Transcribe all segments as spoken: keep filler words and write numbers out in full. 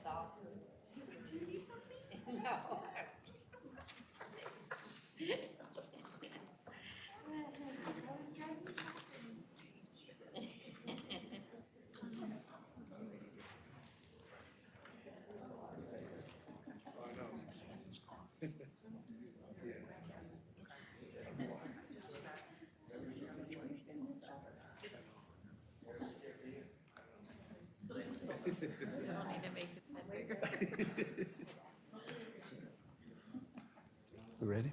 saw. Do you need something? No. I was driving back. Trying to make his head bigger. We ready?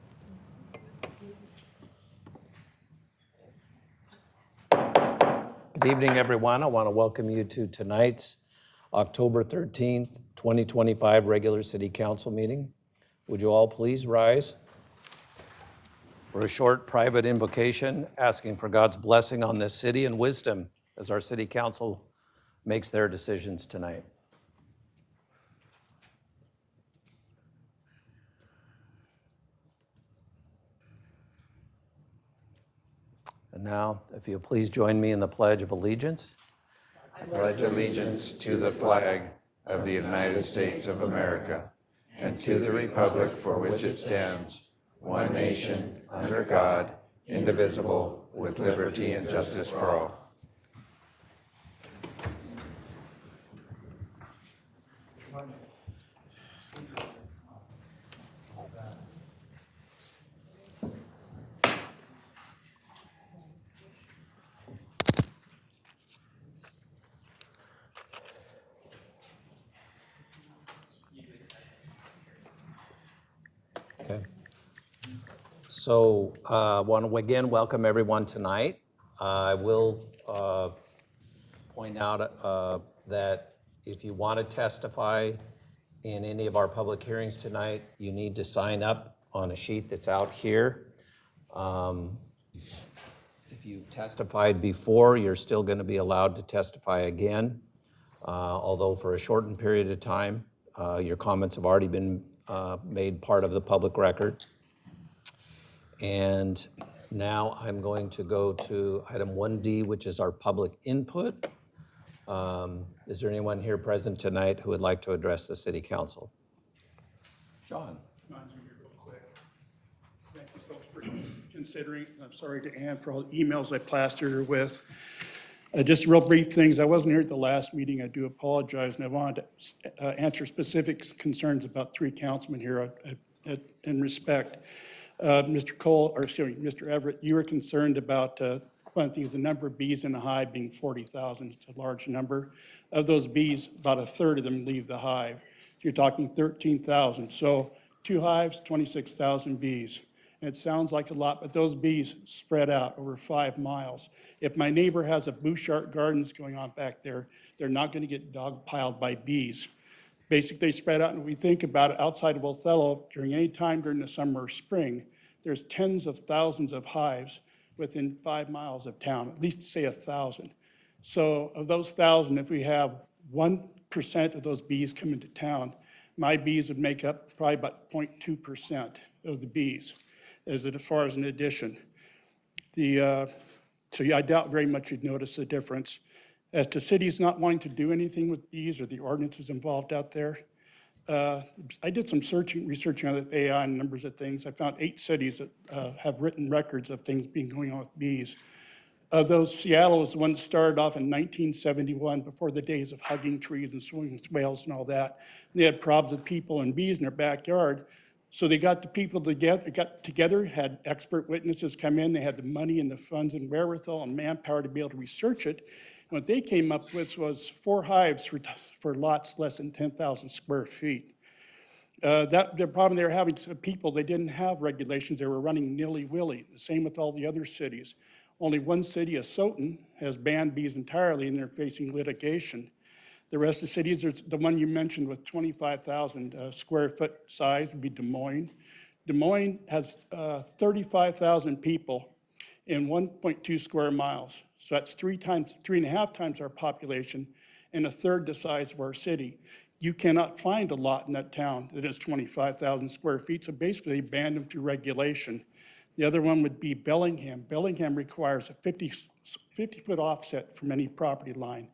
Good evening, everyone. I want to welcome you to tonight's October thirteenth, twenty twenty-five regular city council meeting. Would you all please rise for a short private invocation asking for God's blessing on this city and wisdom as our city council makes their decisions tonight. And now, if you'll please join me in the Pledge of Allegiance. I pledge allegiance to the flag of the United States of America and to the republic for which it stands, one nation, under God, indivisible, with liberty and justice for all. Okay. So I uh, want to again welcome everyone tonight. Uh, I will uh, point out uh, that if you want to testify in any of our public hearings tonight, you need to sign up on a sheet that's out here. Um, if you testified before, you're still going to be allowed to testify again, uh, although for a shortened period of time. Uh, your comments have already been uh, made part of the public record. And now I'm going to go to item one D, which is our public input. Um, is there anyone here present tonight who would like to address the city council? John. Mine's here real quick. Thank you folks for considering. I'm sorry to Ann for all the emails I plastered her with. Uh, just real brief things. I wasn't here at the last meeting. I do apologize, and I wanted to uh, answer specific concerns about three councilmen here uh, uh, in respect. Uh, Mister Cole, or excuse me, Mister Everett, you were concerned about uh, one of the things, the number of bees in the hive being forty thousand. It's a large number. Of those bees, about a third of them leave the hive. So you're talking thirteen thousand. So two hives, twenty-six thousand bees. And it sounds like a lot, but those bees spread out over five miles. If my neighbor has a Bouchard Gardens going on back there, they're not going to get dogpiled by bees. Basically, they spread out, and if we think about it, outside of Othello, during any time during the summer or spring, there's tens of thousands of hives within five miles of town, at least say a thousand. So of those thousand, if we have one percent of those bees come into town, my bees would make up probably about zero point two percent of the bees as far as an addition. The, uh, so yeah, I doubt very much you'd notice the difference. As to cities not wanting to do anything with bees or the ordinances involved out there, uh, I did some searching, researching on the A I and numbers of things. I found eight cities that uh, have written records of things being going on with bees. Of those, Seattle was the one that started off in nineteen seventy-one, before the days of hugging trees and swimming with whales and all that. They had problems with people and bees in their backyard. So they got the people together, got together, had expert witnesses come in. They had the money and the funds and wherewithal and manpower to be able to research it. And what they came up with was four hives for, for lots less than ten thousand square feet. Uh, that the problem they were having, people, they didn't have regulations. They were running nilly-willy. The same with all the other cities. Only one city, Asotin, has banned bees entirely, and they're facing litigation. The rest of the cities, there's the one you mentioned with twenty-five thousand uh, square foot size would be Des Moines. Des Moines has uh, thirty-five thousand people in one point two square miles. So that's three times, three and a half times our population and a third the size of our city. You cannot find a lot in that town that is twenty-five thousand square feet. So basically they banned them through regulation. The other one would be Bellingham. Bellingham requires a fifty foot offset from any property line.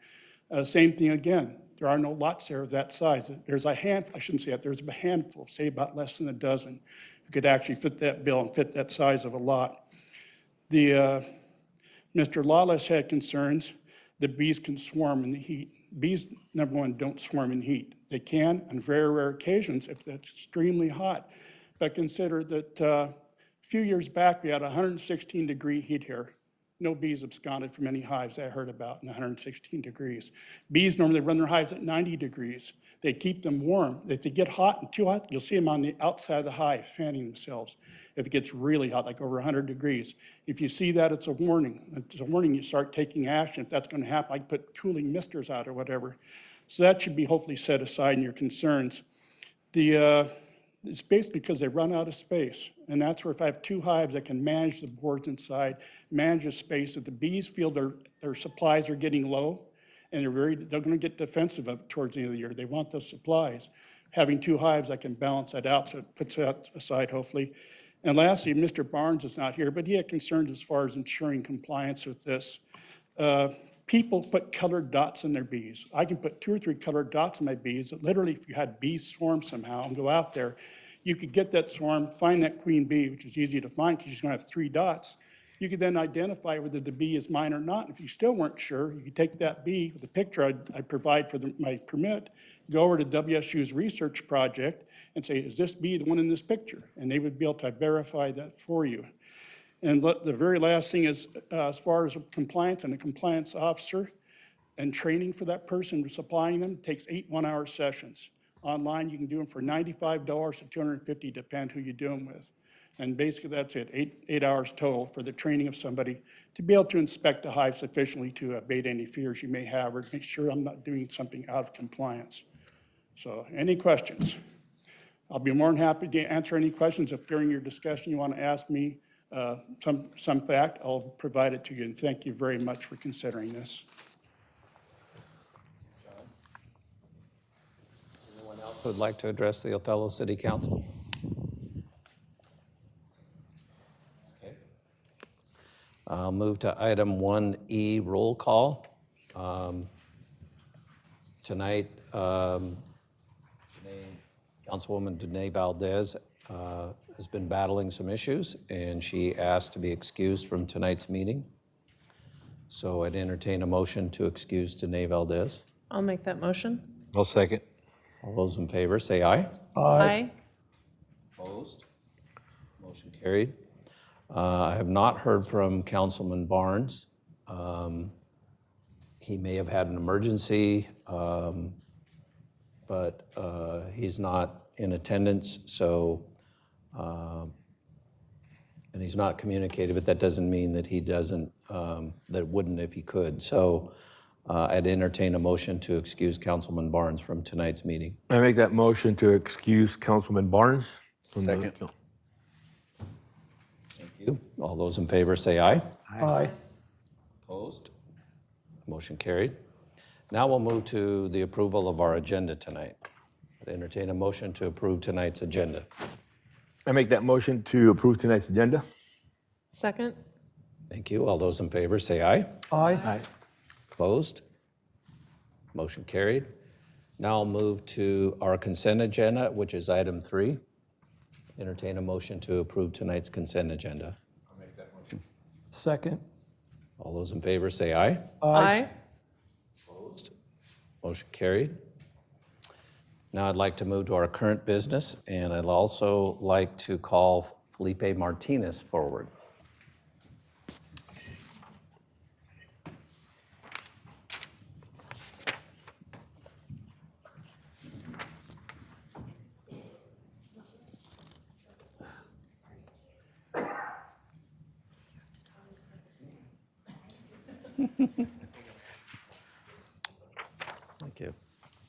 Uh, Same thing again, there are no lots there of that size. There's a hand, I shouldn't say that, there's a handful, say about less than a dozen, who could actually fit that bill and fit that size of a lot. The, uh, Mister Lawless had concerns that bees can swarm in the heat. Bees, number one, don't swarm in heat. They can on very rare occasions if that's extremely hot. But consider that uh, a few years back, we had one hundred sixteen degree heat here. No bees absconded from any hives I heard about in one hundred sixteen degrees. Bees normally run their hives at ninety degrees. They keep them warm. If they get hot and too hot, you'll see them on the outside of the hive fanning themselves. If it gets really hot, like over one hundred degrees. If you see that, it's a warning. It's a warning you start taking action. If that's going to happen, I put cooling misters out or whatever. So that should be hopefully set aside in your concerns. The, uh, it's basically because they run out of space. And that's where if I have two hives that can manage the boards inside, manage the space, if the bees feel their, their supplies are getting low, and they're very, they're going to get defensive of towards the end of the year. They want those supplies. Having two hives, I can balance that out, so it puts that aside, hopefully. And lastly, Mister Barnes is not here, but he had concerns as far as ensuring compliance with this. Uh, people put colored dots in their bees. I can put two or three colored dots in my bees. Literally, if you had bees swarm somehow and go out there, you could get that swarm, find that queen bee, which is easy to find because she's going to have three dots. You could then identify whether the bee is mine or not. If you still weren't sure, you could take that bee with the picture I, I provide for the, my permit, go over to W S U's research project and say, is this bee the one in this picture? And they would be able to verify that for you. And let, the very last thing is, uh, as far as compliance and a compliance officer and training for that person supplying them, it takes eight one-hour sessions. Online, you can do them for ninety-five dollars to two hundred fifty dollars, depend who you do them with. And basically, that's it, eight, eight hours total for the training of somebody to be able to inspect the hive sufficiently to abate any fears you may have or make sure I'm not doing something out of compliance. So any questions? I'll be more than happy to answer any questions. If during your discussion you want to ask me uh, some, some fact, I'll provide it to you. And thank you very much for considering this. Anyone else who would like to address the Othello City Council? Okay. I'll move to item one E, roll call. Um, Tonight, um, Councilwoman Danae Valdez uh, has been battling some issues, and she asked to be excused from tonight's meeting. So I'd entertain a motion to excuse Danae Valdez. I'll make that motion. I'll second. All those in favor, say aye. Aye. Opposed? Motion carried. Uh, I have not heard from Councilman Barnes. Um, He may have had an emergency, um, but uh, he's not in attendance, so, uh, and he's not communicated, but that doesn't mean that he doesn't, um, that wouldn't if he could. So uh, I'd entertain a motion to excuse Councilman Barnes from tonight's meeting. I make that motion to excuse Councilman Barnes. From the- Second. Thank you. All those in favor say aye. Aye. Opposed? Motion carried. Now we'll move to the approval of our agenda tonight. I'd entertain a motion to approve tonight's agenda. I make that motion to approve tonight's agenda. Second? Thank you. All those in favor say aye. Aye. Opposed? Motion carried. Now I'll move to our consent agenda, which is item three. Entertain a motion to approve tonight's consent agenda. Second. All those in favor say aye. Aye. Opposed? Motion carried. Now I'd like to move to our current business, and I'd also like to call Felipe Martinez forward. Thank you.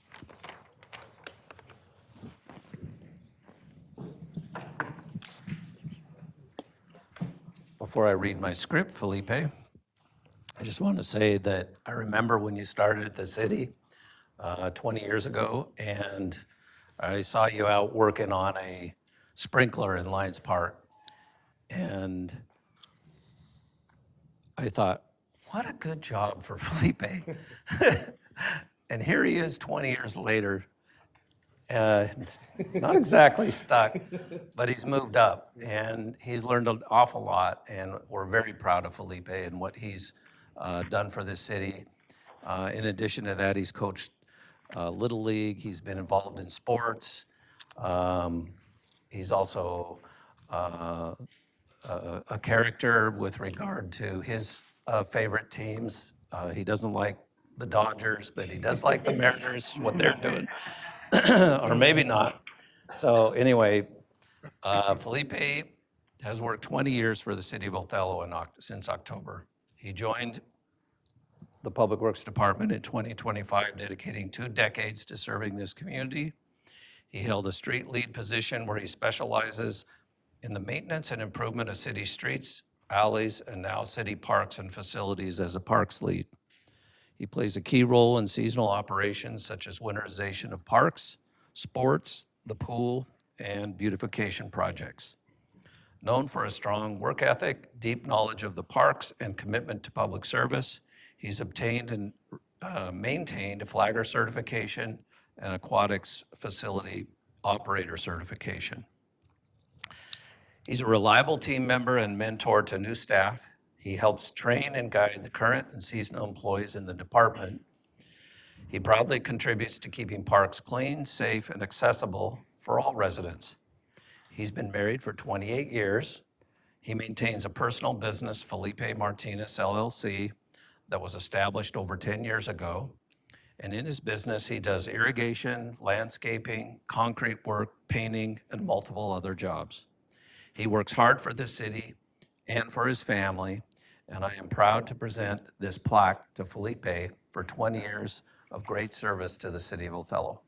Before I read my script, Felipe, I just want to say that I remember when you started at the city uh, twenty years ago, and I saw you out working on a sprinkler in Lions Park, and I thought, what a good job for Felipe. And here he is twenty years later, uh, not exactly stuck, but he's moved up and he's learned an awful lot. And we're very proud of Felipe and what he's uh, done for this city. Uh, in addition to that, he's coached uh, Little League. He's been involved in sports. Um, he's also uh, a, a character with regard to his uh, favorite teams. Uh, he doesn't like the Dodgers, but he does like the Mariners, what they're doing, or maybe not. So anyway, uh, Felipe has worked twenty years for the city of Othello in, since October. He joined the Public Works Department in twenty twenty-five, dedicating two decades to serving this community. He held a street lead position where he specializes in the maintenance and improvement of city streets, alleys, and now city parks and facilities as a parks lead. He plays a key role in seasonal operations such as winterization of parks, sports, the pool, and beautification projects. Known for a strong work ethic, deep knowledge of the parks, and commitment to public service, he's obtained and uh, maintained a flagger certification and aquatics facility operator certification. He's a reliable team member and mentor to new staff. He helps train and guide the current and seasonal employees in the department. He proudly contributes to keeping parks clean, safe, and accessible for all residents. He's been married for twenty-eight years. He maintains a personal business, Felipe Martinez L L C, that was established over ten years ago. And in his business, he does irrigation, landscaping, concrete work, painting, and multiple other jobs. He works hard for the city and for his family, and I am proud to present this plaque to Felipe for twenty years of great service to the city of Othello.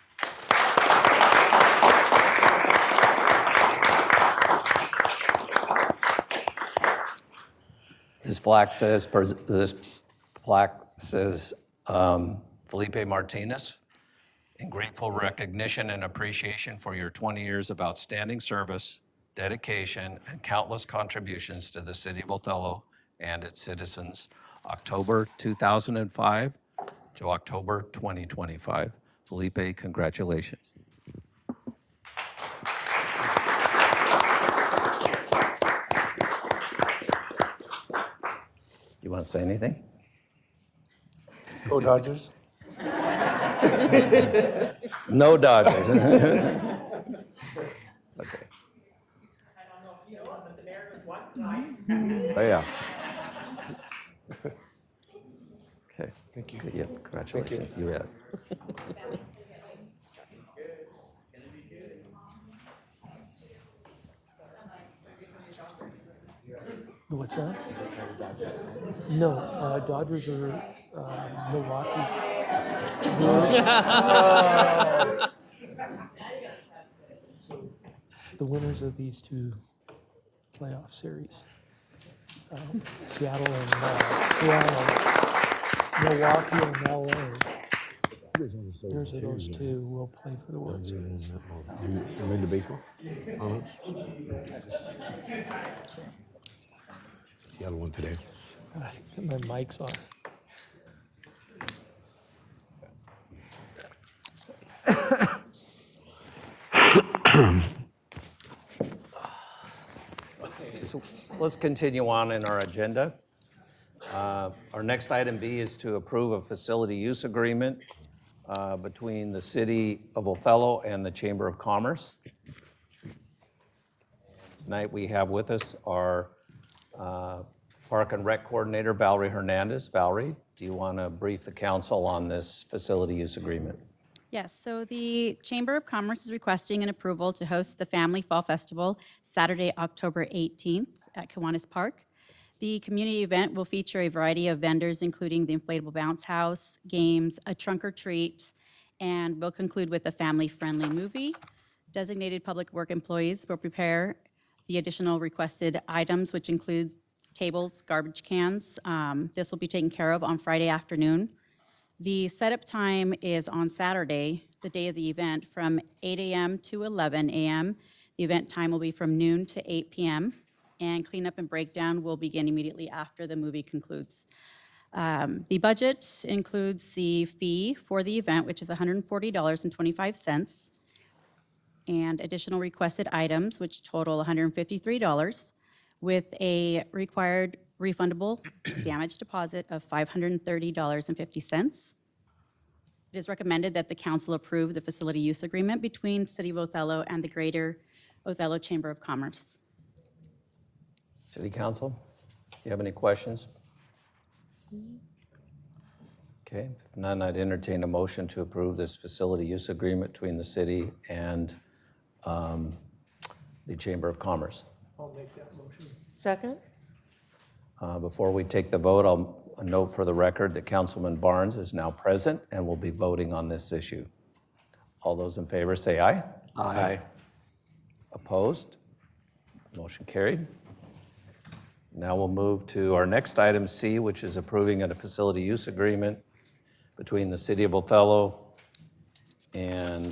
This plaque says, this plaque says, um, Felipe Martinez, in grateful recognition and appreciation for your twenty years of outstanding service, dedication, and countless contributions to the city of Othello and its citizens, October two thousand five to October twenty twenty-five. Felipe, congratulations. You want to say anything? Go Dodgers. No Dodgers. Okay. I don't know if you know, but the Mariners won tonight. Oh, yeah. Okay. Thank you. Yeah, congratulations. You had. What's that? No, uh, Dodgers are uh, Milwaukee. The winners of these two playoff series, um, Seattle and uh, Seattle, Milwaukee and L A. Winners of those two will play for the World Series. You into baseball? Uh-huh. Seattle won today. Uh, get my mic's on. Okay, so let's continue on in our agenda. Uh, Our next item B is to approve a facility use agreement uh, between the City of Othello and the Chamber of Commerce. Tonight we have with us our uh, Park and Rec Coordinator, Valerie Hernandez. Valerie, do you want to brief the council on this facility use agreement? Yes, so the Chamber of Commerce is requesting an approval to host the Family Fall Festival Saturday, October eighteenth at Kiwanis Park. The community event will feature a variety of vendors, including the inflatable bounce house, games, a trunk or treat, and will conclude with a family-friendly movie. Designated public work employees will prepare the additional requested items, which include tables, garbage cans. Um, This will be taken care of on Friday afternoon. The setup time is on Saturday, the day of the event, from eight a m to eleven a m The event time will be from noon to eight p m, and cleanup and breakdown will begin immediately after the movie concludes. Um, The budget includes the fee for the event, which is one hundred forty dollars and twenty-five cents, and additional requested items, which total one hundred fifty-three dollars, with a required refundable damage deposit of five hundred thirty dollars and fifty cents. It is recommended that the council approve the facility use agreement between City of Othello and the Greater Othello Chamber of Commerce. City Council, do you have any questions? Okay, if none, I'd entertain a motion to approve this facility use agreement between the city and um, the Chamber of Commerce. I'll make that motion. Second? Uh, Before we take the vote, I'll a note for the record that Councilman Barnes is now present and will be voting on this issue. All those in favor say aye. Aye. Opposed? Motion carried. Now we'll move to our next item C, which is approving a facility use agreement between the City of Othello and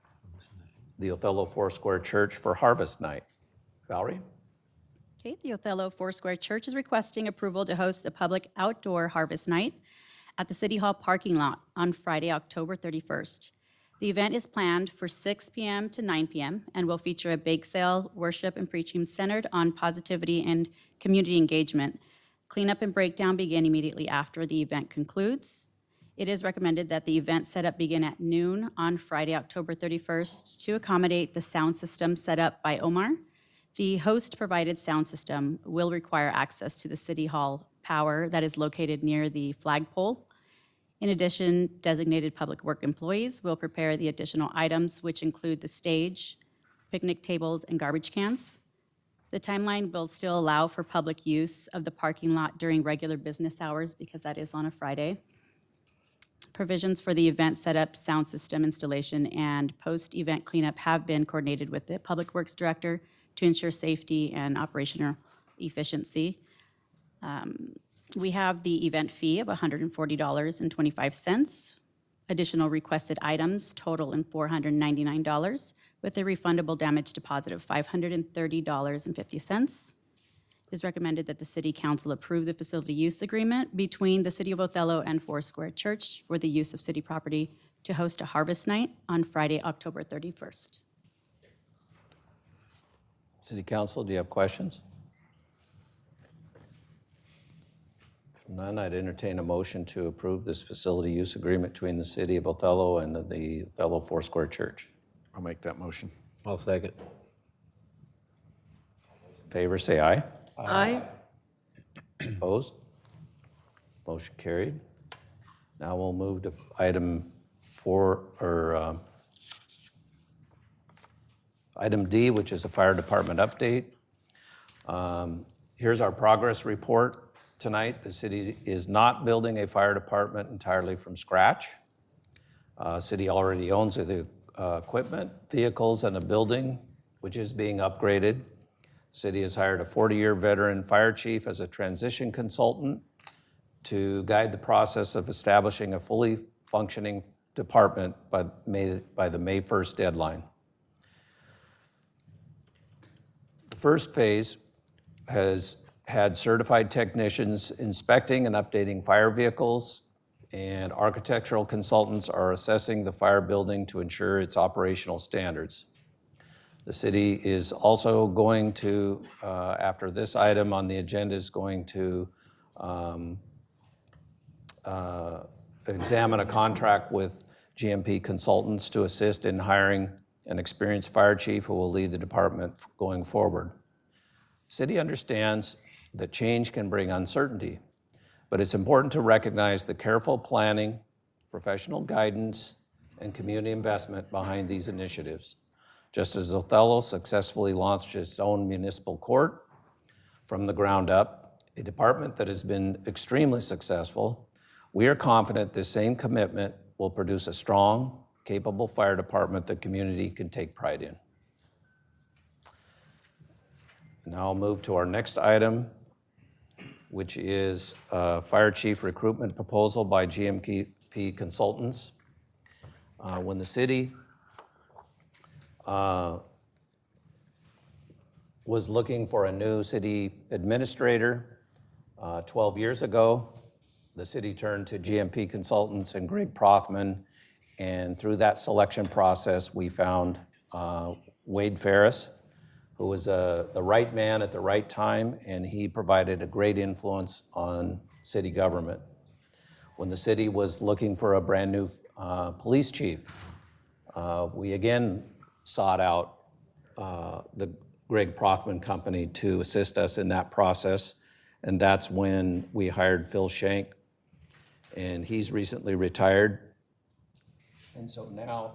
the Othello Foursquare Church for Harvest Night. Valerie? Okay, the Othello Foursquare Church is requesting approval to host a public outdoor harvest night at the City Hall parking lot on Friday, October thirty-first. The event is planned for six p.m. to nine p.m. and will feature a bake sale, worship, and preaching centered on positivity and community engagement. Cleanup and breakdown begin immediately after the event concludes. It is recommended that the event setup begin at noon on Friday, October thirty-first, to accommodate the sound system set up by Omar. The host-provided sound system will require access to the City Hall power that is located near the flagpole. In addition, designated public work employees will prepare the additional items, which include the stage, picnic tables, and garbage cans. The timeline will still allow for public use of the parking lot during regular business hours because that is on a Friday. Provisions for the event setup, sound system installation, and post-event cleanup have been coordinated with the Public Works Director to ensure safety and operational efficiency. Um, we have the event fee of one hundred forty dollars and twenty-five cents. Additional requested items total in four hundred ninety-nine dollars with a refundable damage deposit of five hundred thirty dollars and fifty cents. It is recommended that the City Council approve the facility use agreement between the City of Othello and Foursquare Church for the use of city property to host a harvest night on Friday, October thirty-first. City Council, do you have questions? If none, I'd entertain a motion to approve this facility use agreement between the City of Othello and the Othello Foursquare Church. I'll make that motion. I'll second. In favor, say aye. Aye. Opposed? Motion carried. Now we'll move to item four, or uh, item D, which is a fire department update. Um, Here's our progress report tonight. The city is not building a fire department entirely from scratch. Uh, City already owns the uh, equipment, vehicles, and a building, which is being upgraded. City has hired a forty-year veteran fire chief as a transition consultant to guide the process of establishing a fully functioning department by May, by the May first deadline. The first phase has had certified technicians inspecting and updating fire vehicles, and architectural consultants are assessing the fire building to ensure its operational standards. The city is also going to, uh, after this item on the agenda, is going to um, uh, examine a contract with G M P consultants to assist in hiring an experienced fire chief who will lead the department going forward. City understands that change can bring uncertainty, but it's important to recognize the careful planning, professional guidance, and community investment behind these initiatives. Just as Othello successfully launched its own municipal court from the ground up, a department that has been extremely successful, we are confident this same commitment will produce a strong, capable fire department the community can take pride in. Now I'll move to our next item, which is a fire chief recruitment proposal by G M P Consultants. Uh, when the city uh, was looking for a new city administrator uh, twelve years ago, the city turned to G M P Consultants and Greg Prothman, and through that selection process, we found uh, Wade Ferris, who was uh, the right man at the right time, and he provided a great influence on city government. When the city was looking for a brand new uh, police chief, uh, we again sought out uh, the Greg Prothman Company to assist us in that process, and that's when we hired Phil Shank, and he's recently retired. And so now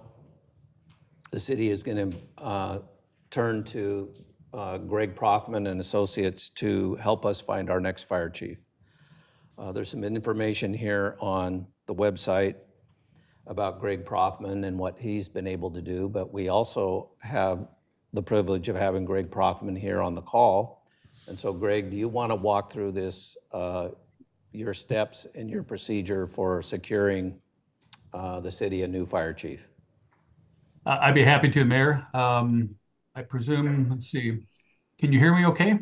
the city is going to uh, turn to uh, Greg Prothman and Associates to help us find our next fire chief. Uh, there's some information here on the website about Greg Prothman and what he's been able to do, but we also have the privilege of having Greg Prothman here on the call. And so Greg, do you want to walk through this, uh, your steps and your procedure for securing uh, the city a new fire chief? Uh, I'd be happy to, Mayor. Um, I presume, let's see, can you hear me okay?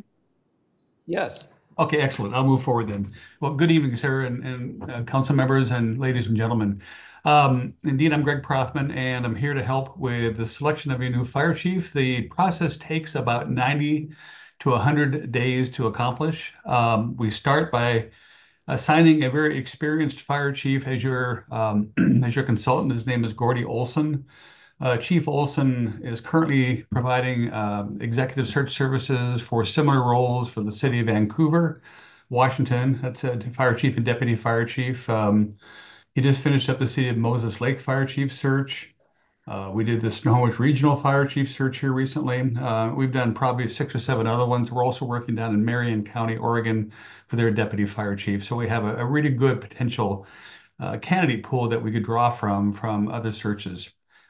Yes. Okay, excellent. I'll move forward then. Well, good evening, sir, and, and uh, council members and ladies and gentlemen. Um, indeed, I'm Greg Prothman, and I'm here to help with the selection of your new fire chief. The process takes about ninety to one hundred days to accomplish. Um, we start by assigning a very experienced fire chief as your, um, as your consultant. His name is Gordy Olson. Uh, Chief Olson is currently providing um, executive search services for similar roles for the city of Vancouver, Washington. That's a fire chief and deputy fire chief. Um, he just finished up the city of Moses Lake fire chief search. Uh, we did the Snohomish Regional fire chief search here recently. Uh, we've done probably six or seven other ones. We're also working down in Marion County, Oregon for their deputy fire chief. So we have a, a really good potential uh, candidate pool that we could draw from from other searches.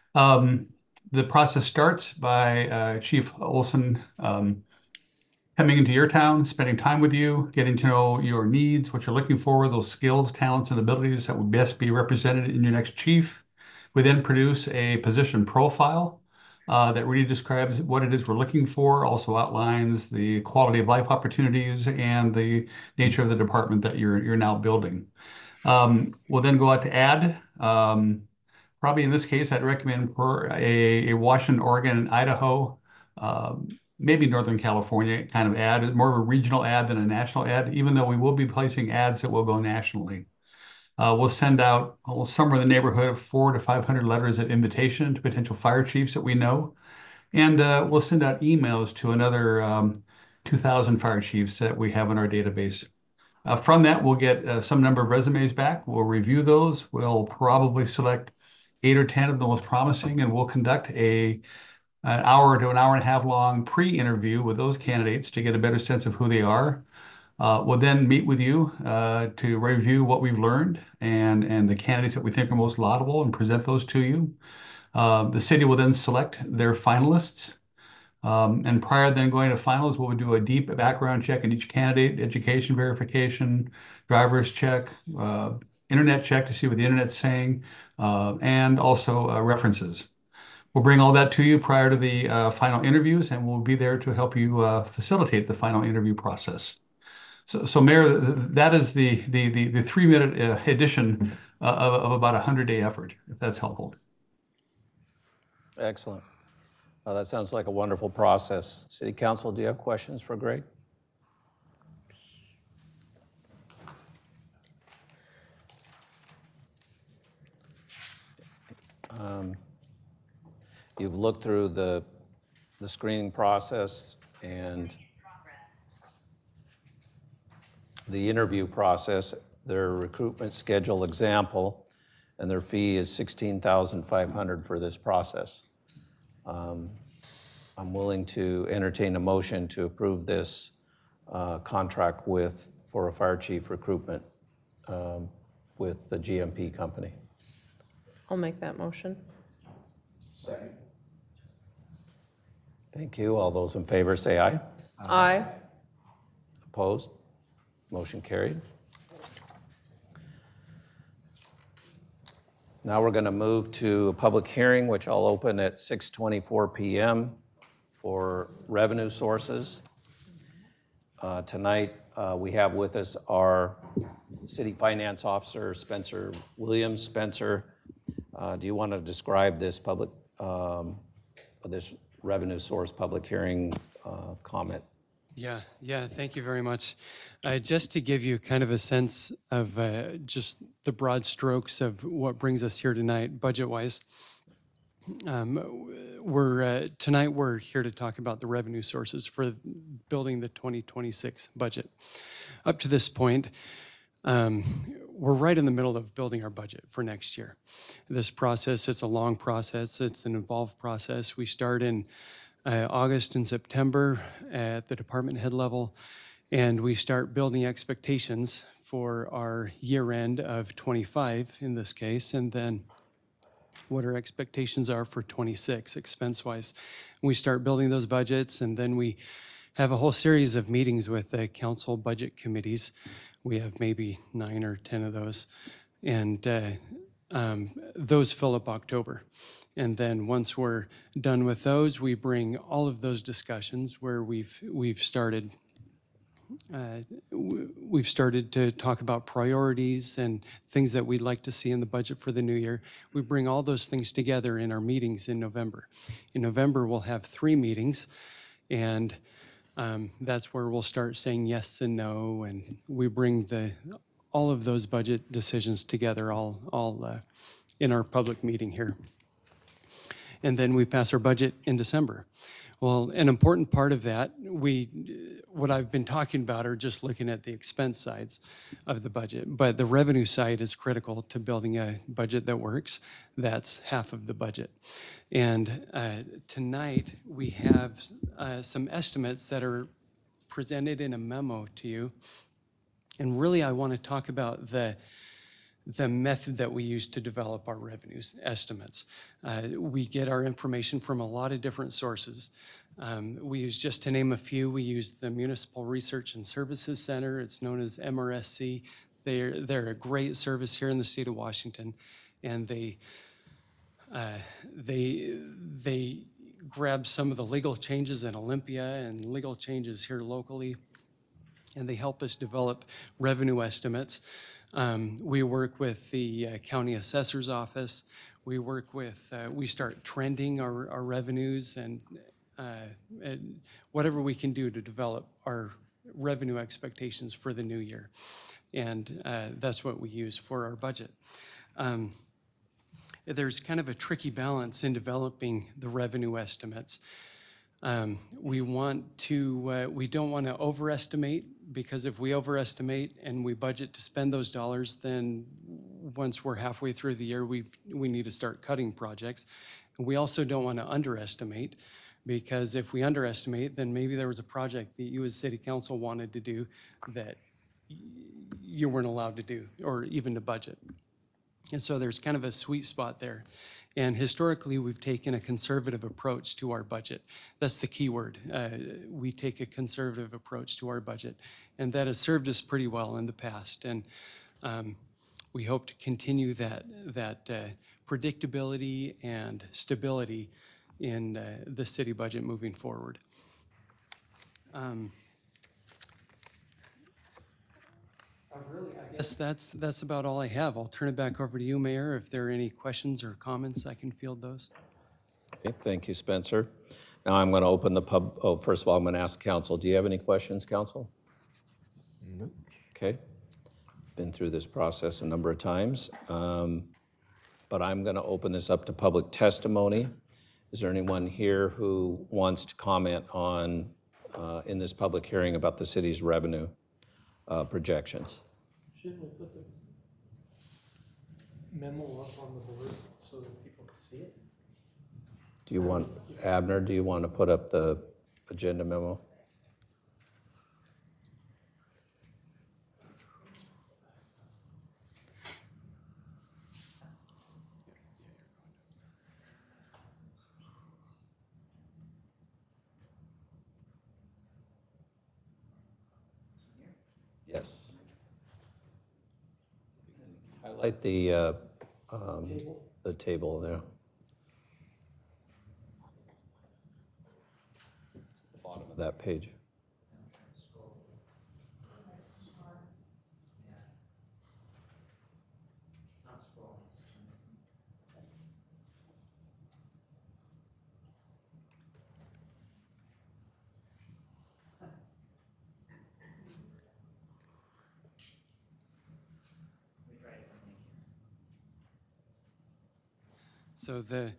Um, the process starts by uh, Chief Olson um, coming into your town, spending time with you, getting to know your needs, what you're looking for, those skills, talents, and abilities that would best be represented in your next chief. We then produce a position profile uh, that really describes what it is we're looking for, also outlines the quality of life opportunities and the nature of the department that you're, you're now building. Um, we'll then go out to ad. Um, Probably in this case, I'd recommend for a, a Washington, Oregon, and Idaho, um, maybe Northern California kind of ad. It's more of a regional ad than a national ad, even though we will be placing ads that will go nationally. Uh, we'll send out oh, somewhere in the neighborhood of four to five hundred letters of invitation to potential fire chiefs that we know. And uh, we'll send out emails to another um, two thousand fire chiefs that we have in our database. Uh, from that, we'll get uh, some number of resumes back. We'll review those. We'll probably select eight or ten of the most promising, and we'll conduct a an hour to an hour and a half long pre-interview with those candidates to get a better sense of who they are. Uh, we'll then meet with you uh, to review what we've learned and, and the candidates that we think are most laudable and present those to you. Uh, the city will then select their finalists. Um, and prior to then going to finals, we'll do a deep background check on each candidate, education verification, driver's check, uh, internet check to see what the internet's saying, uh, and also uh, references. We'll bring all that to you prior to the uh, final interviews, and we'll be there to help you uh, facilitate the final interview process. So, so Mayor, that is the the the, the three-minute uh, edition uh, of, of about a hundred-day effort, if that's helpful. Excellent. Uh, that sounds like a wonderful process. City Council, do you have questions for Greg? Um, you've looked through the, the screening process and the interview process, their recruitment schedule example, and their fee is sixteen thousand five hundred dollars for this process. Um, I'm willing to entertain a motion to approve this uh, contract with, for a fire chief recruitment um, with the G M P company. I'll make that motion. Second. Thank you. All those in favor say aye. Aye. Opposed? Motion carried. Now we're going to move to a public hearing, which I'll open at six twenty-four p m for revenue sources. Uh, Tonight, uh, we have with us our City Finance Officer, Spencer Williams. Spencer, uh, do you want to describe this public, um, this revenue source public hearing uh, comment? Yeah, yeah, thank you very much. Uh, just to give you kind of a sense of uh, just the broad strokes of what brings us here tonight, budget-wise. Um, we're uh, tonight we're here to talk about the revenue sources for building the twenty twenty-six budget. Up to this point, um, we're right in the middle of building our budget for next year. This process, it's a long process. It's an involved process. We start in uh, August and September at the department head level, and we start building expectations for our year end of twenty-five in this case, and then what our expectations are for twenty-six expense-wise. We start building those budgets, and then we have a whole series of meetings with the council budget committees. We have maybe nine or ten of those, and uh, um, those fill up October. And then once we're done with those, we bring all of those discussions where we've we've started Uh, we've started to talk about priorities and things that we'd like to see in the budget for the new year. We bring all those things together in our meetings in November. In November, we'll have three meetings, and um, that's where we'll start saying yes and no, and we bring the all of those budget decisions together all, all uh, in our public meeting here. And then we pass our budget in December. Well, an important part of that, we, what I've been talking about are just looking at the expense sides of the budget, but the revenue side is critical to building a budget that works. That's half of the budget. And uh, tonight we have uh, some estimates that are presented in a memo to you. And really I want to talk about the the method that we use to develop our revenues estimates. Uh, we get our information from a lot of different sources. Um, we use, just to name a few, we use the Municipal Research and Services Center. It's known as M R S C. They're, they're a great service here in the state of Washington, and they, uh, they, they grab some of the legal changes in Olympia and legal changes here locally, and they help us develop revenue estimates. Um, we work with the uh, county assessor's office. We work with, uh, we start trending our, our revenues and, uh, and whatever we can do to develop our revenue expectations for the new year. And uh, that's what we use for our budget. Um, there's kind of a tricky balance in developing the revenue estimates. Um, we want to, uh, we don't want to overestimate, because if we overestimate and we budget to spend those dollars, then once we're halfway through the year, we we need to start cutting projects. And we also don't want to underestimate, because if we underestimate, then maybe there was a project that you as city council wanted to do that you weren't allowed to do, or even to budget. And so there's kind of a sweet spot there. And historically, we've taken a conservative approach to our budget. That's the key word. Uh, we take a conservative approach to our budget. And that has served us pretty well in the past. And um, we hope to continue that, that uh, predictability and stability in uh, the city budget moving forward. Um, Uh, really, I guess that's, that's about all I have. I'll turn it back over to you, Mayor. If there are any questions or comments, I can field those. Okay, thank you, Spencer. Now I'm going to open the pub, oh, first of all, I'm going to ask council. Do you have any questions, council? No. Okay. Been through this process a number of times, um, but I'm going to open this up to public testimony. Is there anyone here who wants to comment on, uh, in this public hearing about the city's revenue uh, projections? Shouldn't we put the memo up on the board so that people can see it? Do you want, Abner, do you want to put up the agenda memo? Yes. Highlight the, uh, um, Table? the table there. It's at the bottom of that page. So the,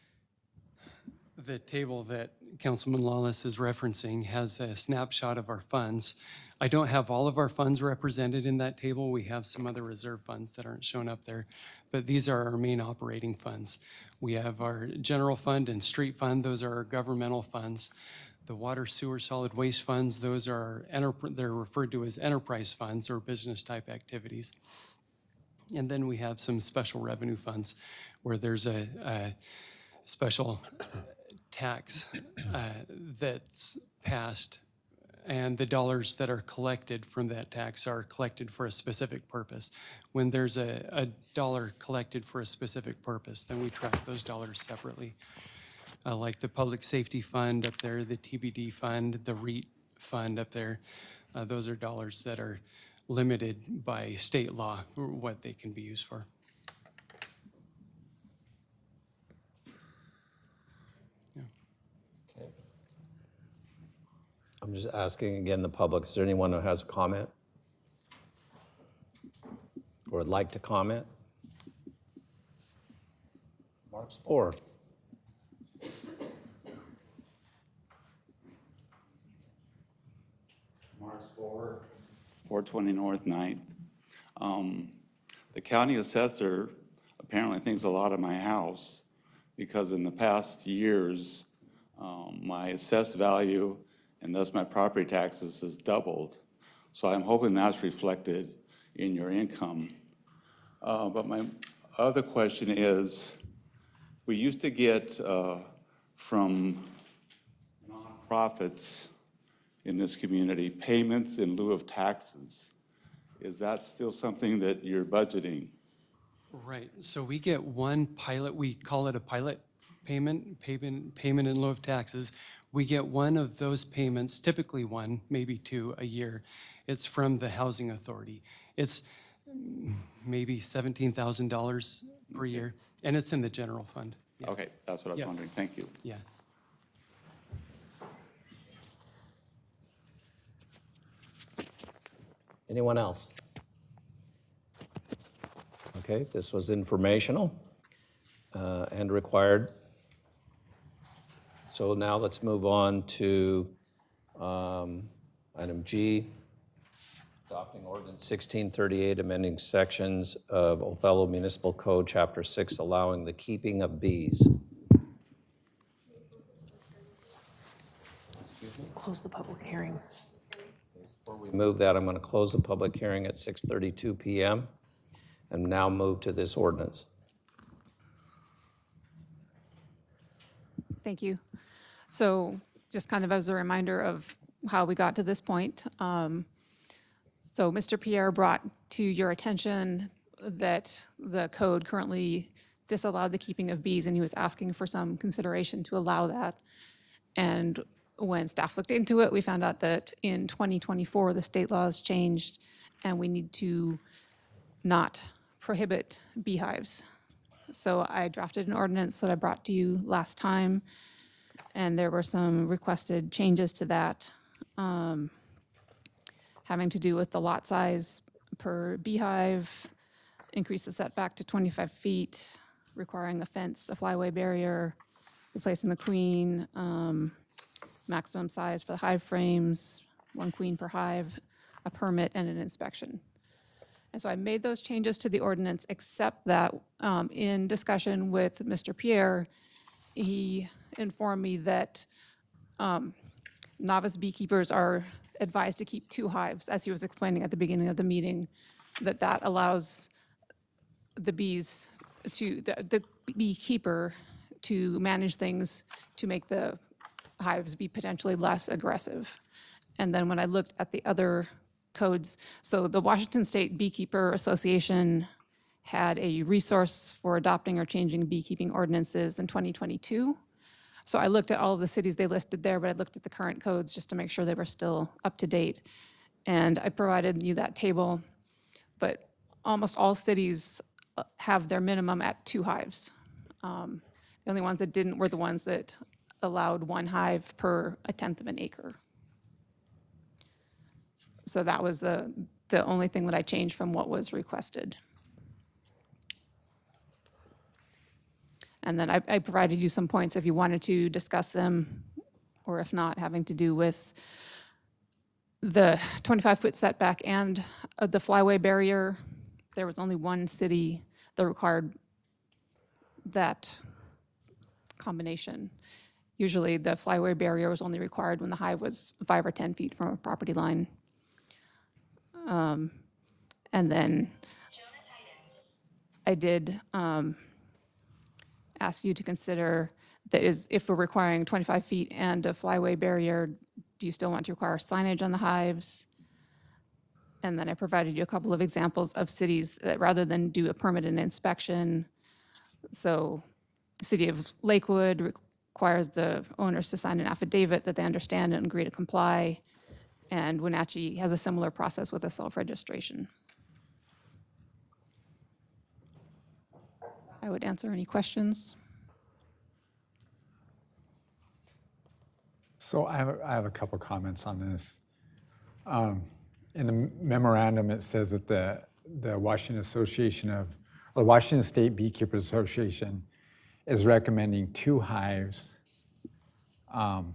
the table that Councilman Lawless is referencing has a snapshot of our funds. I don't have all of our funds represented in that table. We have some other reserve funds that aren't shown up there, but these are our main operating funds. We have our general fund and street fund. Those are our governmental funds. The water, sewer, solid waste funds, those are, enter- they're referred to as enterprise funds or business type activities. And then we have some special revenue funds where there's a, a special tax uh, that's passed, and the dollars that are collected from that tax are collected for a specific purpose. When there's a, a dollar collected for a specific purpose, then we track those dollars separately. Uh, like the public safety fund up there, the T B D fund, the REIT fund up there. Uh, those are dollars that are limited by state law or what they can be used for. I'm just asking again the public, is there anyone who has a comment? Or would like to comment? Mark Spohr. Mark Spohr, four twenty North Ninth. Um, the county assessor apparently thinks a lot of my house because in the past years, um, my assessed value and thus my property taxes has doubled. So I'm hoping that's reflected in your income. Uh, but my other question is, we used to get uh, from nonprofits in this community payments in lieu of taxes. Is that still something that you're budgeting? Right, so we get one pilot, we call it a pilot payment, payment, payment in lieu of taxes. We get one of those payments, typically one, maybe two a year. It's from the Housing Authority. It's mm, maybe seventeen thousand dollars per year, and it's in the general fund. Yeah. Okay, that's what I was Yeah. wondering. Thank you. Yeah. Anyone else? Okay, this was informational uh, and required. So now let's move on to um, item G, adopting ordinance sixteen thirty-eight, amending sections of Othello Municipal Code, Chapter six, allowing the keeping of bees. Close the public hearing. Before we move that, I'm going to close the public hearing at six thirty-two p m and now move to this ordinance. Thank you. So just kind of as a reminder of how we got to this point. Um, so Mister Pierre brought to your attention that the code currently disallowed the keeping of bees, and he was asking for some consideration to allow that. And when staff looked into it, we found out that in twenty twenty-four, the state laws changed, and we need to not prohibit beehives. So I drafted an ordinance that I brought to you last time, and there were some requested changes to that, um, having to do with the lot size per beehive, increase the setback to twenty-five feet, requiring a fence, a flyway barrier, replacing the queen, um, maximum size for the hive frames, one queen per hive, a permit, and an inspection. And so I made those changes to the ordinance, except that um, in discussion with Mister Pierre, he informed me that um, novice beekeepers are advised to keep two hives, as he was explaining at the beginning of the meeting, that that allows the bees to, the, the beekeeper to manage things to make the hives be potentially less aggressive. And then when I looked at the other codes, so the Washington State Beekeeper Association had a resource for adopting or changing beekeeping ordinances in twenty twenty-two. So I looked at all of the cities they listed there, but I looked at the current codes just to make sure they were still up to date. And I provided you that table, but almost all cities have their minimum at two hives. Um, the only ones that didn't were the ones that allowed one hive per a tenth of an acre. So that was the, the only thing that I changed from what was requested. And then I, I provided you some points if you wanted to discuss them, or if not, having to do with the twenty-five foot setback and uh, the flyway barrier. There was only one city that required that combination. Usually the flyway barrier was only required when the hive was five or ten feet from a property line. Um, and then I did um, ask you to consider that is, if we're requiring twenty-five feet and a flyway barrier, do you still want to require signage on the hives? And then I provided you a couple of examples of cities that rather than do a permanent inspection, so the city of Lakewood requires the owners to sign an affidavit that they understand and agree to comply. And Wenatchee has a similar process with a self-registration. I would answer any questions. So I have, a, I have a couple comments on this. Um, in the memorandum, it says that the, the Washington Association of, or the Washington State Beekeepers Association is recommending two hives. Um,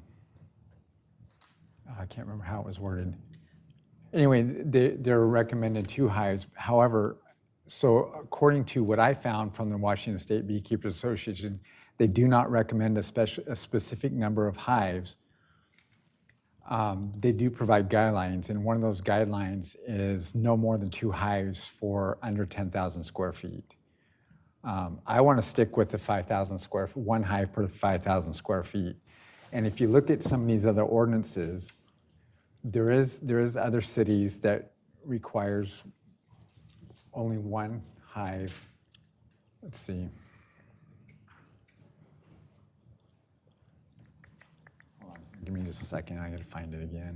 I can't remember how it was worded. Anyway, they, they're recommending two hives. However, so according to what I found from the Washington State Beekeepers Association, they do not recommend a, special, a specific number of hives. Um, they do provide guidelines, and one of those guidelines is no more than two hives for under ten thousand square feet. Um, I want to stick with the five thousand square, one hive per five thousand square feet. And if you look at some of these other ordinances, there is, there is other cities that requires only one hive. Let's see. Hold on, give me just a second, I gotta find it again.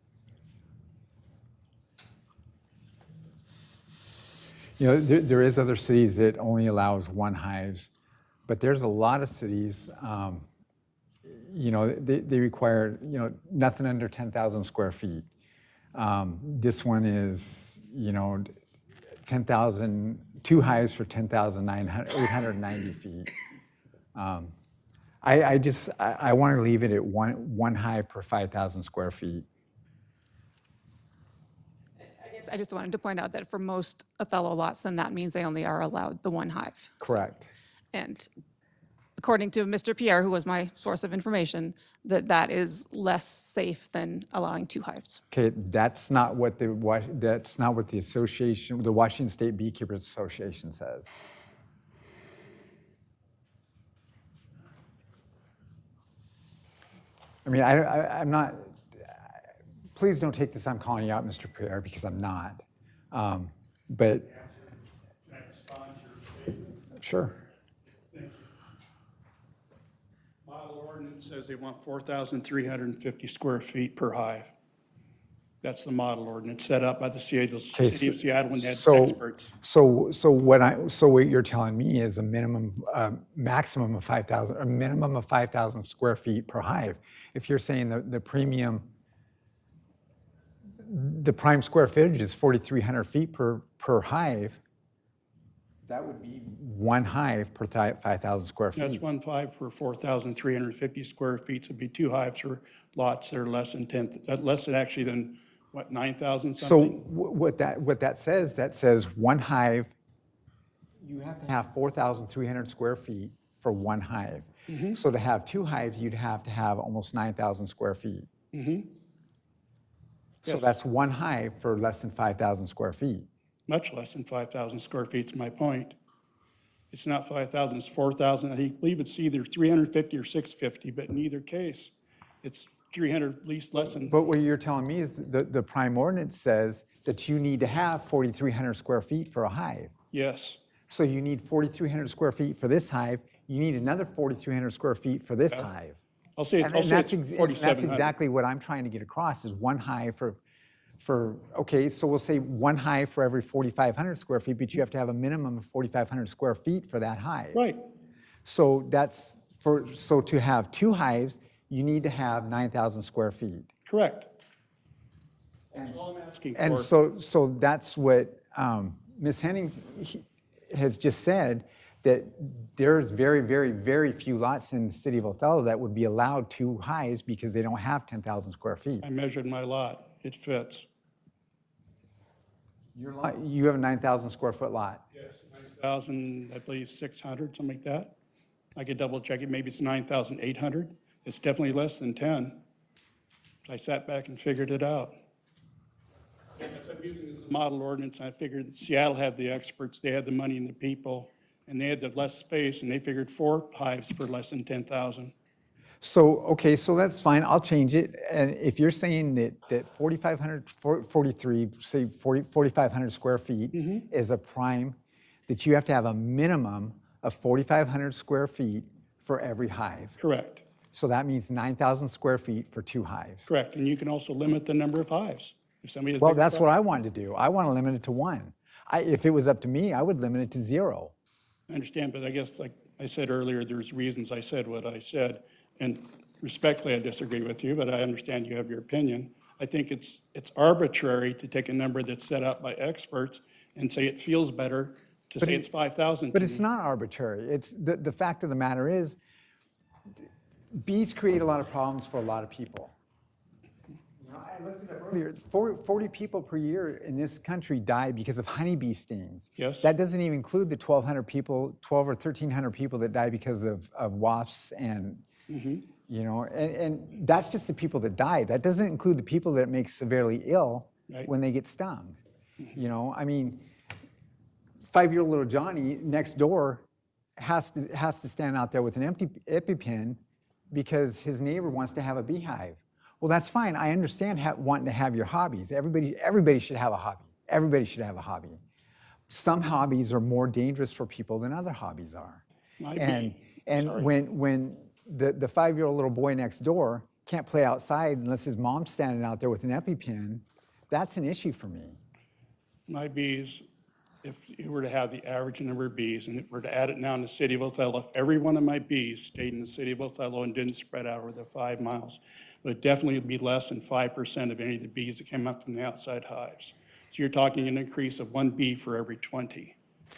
You know, there, there is other cities that only allows one hives, but there's a lot of cities, um, you know, they, they require, you know, nothing under ten thousand square feet. Um, this one is, you know, ten thousand, two hives for ten thousand eight hundred ninety feet. Um, I, I just, I, I want to leave it at one, one hive per five thousand square feet. I just wanted to point out that for most Othello lots, then that means they only are allowed the one hive. Correct. So, and according to Mister Pierre, who was my source of information, that that is less safe than allowing two hives. Okay, that's not what the that's not what the association, the Washington State Beekeepers Association says. I mean, I, I, I'm not. Please don't take this. I'm calling you out, Mister Pierre, because I'm not. Um, but Can I respond to your statement? Sure. Thank you. Model ordinance says they want four thousand three hundred fifty square feet per hive. That's the model ordinance set up by the city, the city of Seattle and had so, experts. So, so what I, so what you're telling me is a minimum, uh, maximum of five thousand, a minimum of five thousand square feet per hive. If you're saying the, the premium, the prime square footage is forty-three hundred feet per, per hive, that would be one hive per five thousand square feet. That's one hive per four thousand three hundred fifty square feet. So it'd be two hives for lots that are less than ten, uh, less than actually than what, nine thousand So something? wh- what that, what that says, that says one hive, you have to have four thousand three hundred square feet for one hive. Mm-hmm. So to have two hives, you'd have to have almost nine thousand square feet. Mm-hmm. So Yes. that's one hive for less than five thousand square feet. Much less than five thousand square feet is my point. It's not five thousand, it's four thousand. I think- believe it's either three hundred fifty or six fifty, but in either case, it's three hundred, at least less than. But what you're telling me is the, the prime ordinance says that you need to have forty-three hundred square feet for a hive. Yes. So you need forty-three hundred square feet for this hive, you need another forty-three hundred square feet for this Yeah. hive. I'll say, And I'll and say that's it's ex- and forty-seven that's hundred. exactly what I'm trying to get across, is one hive for, for, okay, so we'll say one hive for every forty-five hundred square feet, but you have to have a minimum of forty-five hundred square feet for that hive. Right. So that's, for, so to have two hives, you need to have nine thousand square feet. Correct. That's all I'm asking And for. so, so that's what um, Miz Henning he- has just said, that there's very, very, very few lots in the city of Othello that would be allowed two hives because they don't have ten thousand square feet. I measured my lot. It fits. Your lot, you have a nine thousand square foot lot. Yes. nine thousand, I believe, six hundred, something like that. I could double check it. Maybe it's nine thousand eight hundred. It's definitely less than ten. So I sat back and figured it out. As I'm using this as a model ordinance, I figured that Seattle had the experts, they had the money and the people, and they had the less space, and they figured four hives for less than ten thousand. So, okay, so that's fine, I'll change it. And if you're saying that, that forty-five hundred, forty-three, say forty, forty-five hundred square feet is a prime, that you have to have a minimum of forty-five hundred square feet for every hive. Correct. So that means nine thousand square feet for two hives. Correct, and you can also limit the number of hives. If somebody has Well, big that's what property- I wanted to do. I want to limit it to one. I, if it was up to me, I would limit it to zero. I understand, but I guess, like I said earlier, there's reasons I said what I said. And respectfully, I disagree with you, but I understand you have your opinion. I think it's, it's arbitrary to take a number that's set up by experts and say it feels better to But say it- it's five thousand. But it's not arbitrary. It's, the, the fact of the matter is, bees create a lot of problems for a lot of people. You know, I looked it up earlier, forty people per year in this country die because of honeybee stings. Yes. That doesn't even include the twelve hundred people, twelve or thirteen hundred people that die because of, of wasps and, you know, and, and that's just the people that die. That doesn't include the people that make severely ill Right. when they get stung. You know, I mean, five-year-old little Johnny next door has to, has to stand out there with an empty EpiPen because his neighbor wants to have a beehive. Well, that's fine. I understand ha- wanting to have your hobbies. Everybody, everybody should have a hobby. Everybody should have a hobby. Some hobbies are more dangerous for people than other hobbies are. Might be. And, and Sorry. when, when the, the five-year-old little boy next door can't play outside unless his mom's standing out there with an EpiPen, that's an issue for me. My bees, if you were to have the average number of bees, and if we're to add it now in the city of Othello, if every one of my bees stayed in the city of Othello and didn't spread out over the five miles, it would definitely be less than five percent of any of the bees that came up from the outside hives. So you're talking an increase of one bee for every twenty.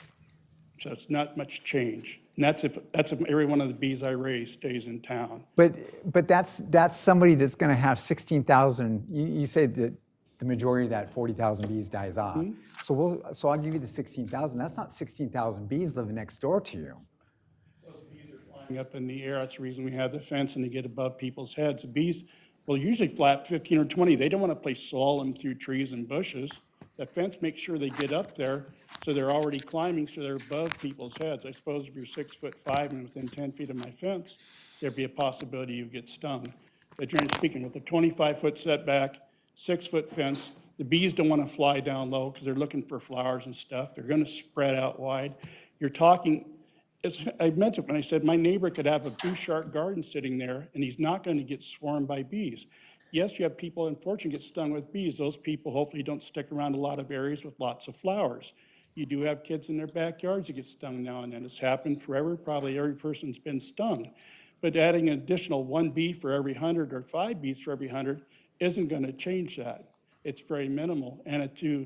So it's not much change. And that's if, that's if every one of the bees I raise stays in town. But, but that's, that's somebody that's gonna have sixteen thousand, you, you said that the majority of that forty thousand bees dies off. Mm-hmm. So we'll, so I'll give you the sixteen thousand. That's not sixteen thousand bees living next door to you. Those bees are flying up in the air. That's the reason we have the fence and to get above people's heads. The bees will usually flap fifteen or twenty. They don't want to play slalom through trees and bushes. The fence makes sure they get up there so they're already climbing so they're above people's heads. I suppose if you're six foot five and within ten feet of my fence, there'd be a possibility you get stung. But generally speaking, with a twenty-five foot setback, six foot fence, the bees don't want to fly down low because they're looking for flowers and stuff. They're going to spread out wide. You're talking, it's, I meant it when I said my neighbor could have a Bouchard garden sitting there and he's not going to get swarmed by bees. Yes, you have people unfortunately get stung with bees. Those people hopefully don't stick around a lot of areas with lots of flowers. You do have kids in their backyards that get stung now and then. It's happened forever. Probably every person's been stung. But adding an additional one bee for every hundred or five bees for every hundred isn't going to change that. It's very minimal. And at to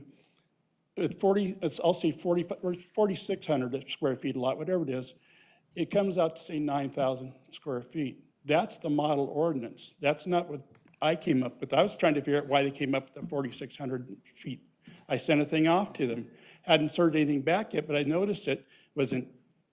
at forty, it's, I'll say forty, or forty-six hundred square feet a lot, whatever it is, it comes out to say nine thousand square feet. That's the model ordinance. That's not what I came up with. I was trying to figure out why they came up with the forty-six hundred feet. I sent a thing off to them. Hadn't heard anything back yet, but I noticed it was in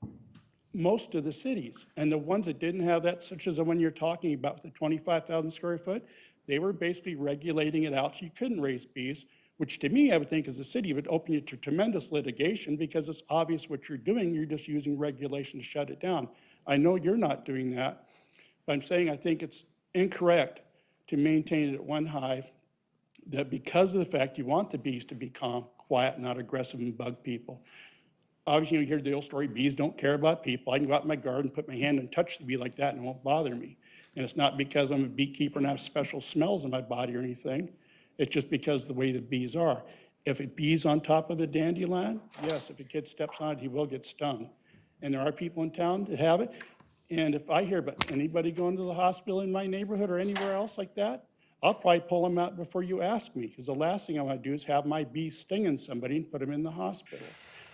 most of the cities. And the ones that didn't have that, such as the one you're talking about, the twenty-five thousand square foot, they were basically regulating it out so you couldn't raise bees, which to me, I would think as a city would open you to tremendous litigation because it's obvious what you're doing. You're just using regulation to shut it down. I know you're not doing that, but I'm saying I think it's incorrect to maintain it at one hive, that because of the fact you want the bees to be calm, quiet, not aggressive and bug people. Obviously, you hear the old story, bees don't care about people. I can go out in my garden, put my hand and touch the bee like that and it won't bother me. And it's not because I'm a beekeeper and I have special smells in my body or anything. It's just because of the way the bees are. If a bee's on top of a dandelion, yes, if a kid steps on it, he will get stung. And there are people in town that have it. And if I hear about anybody going to the hospital in my neighborhood or anywhere else like that, I'll probably pull them out before you ask me, because the last thing I want to do is have my bees stinging somebody and put them in the hospital.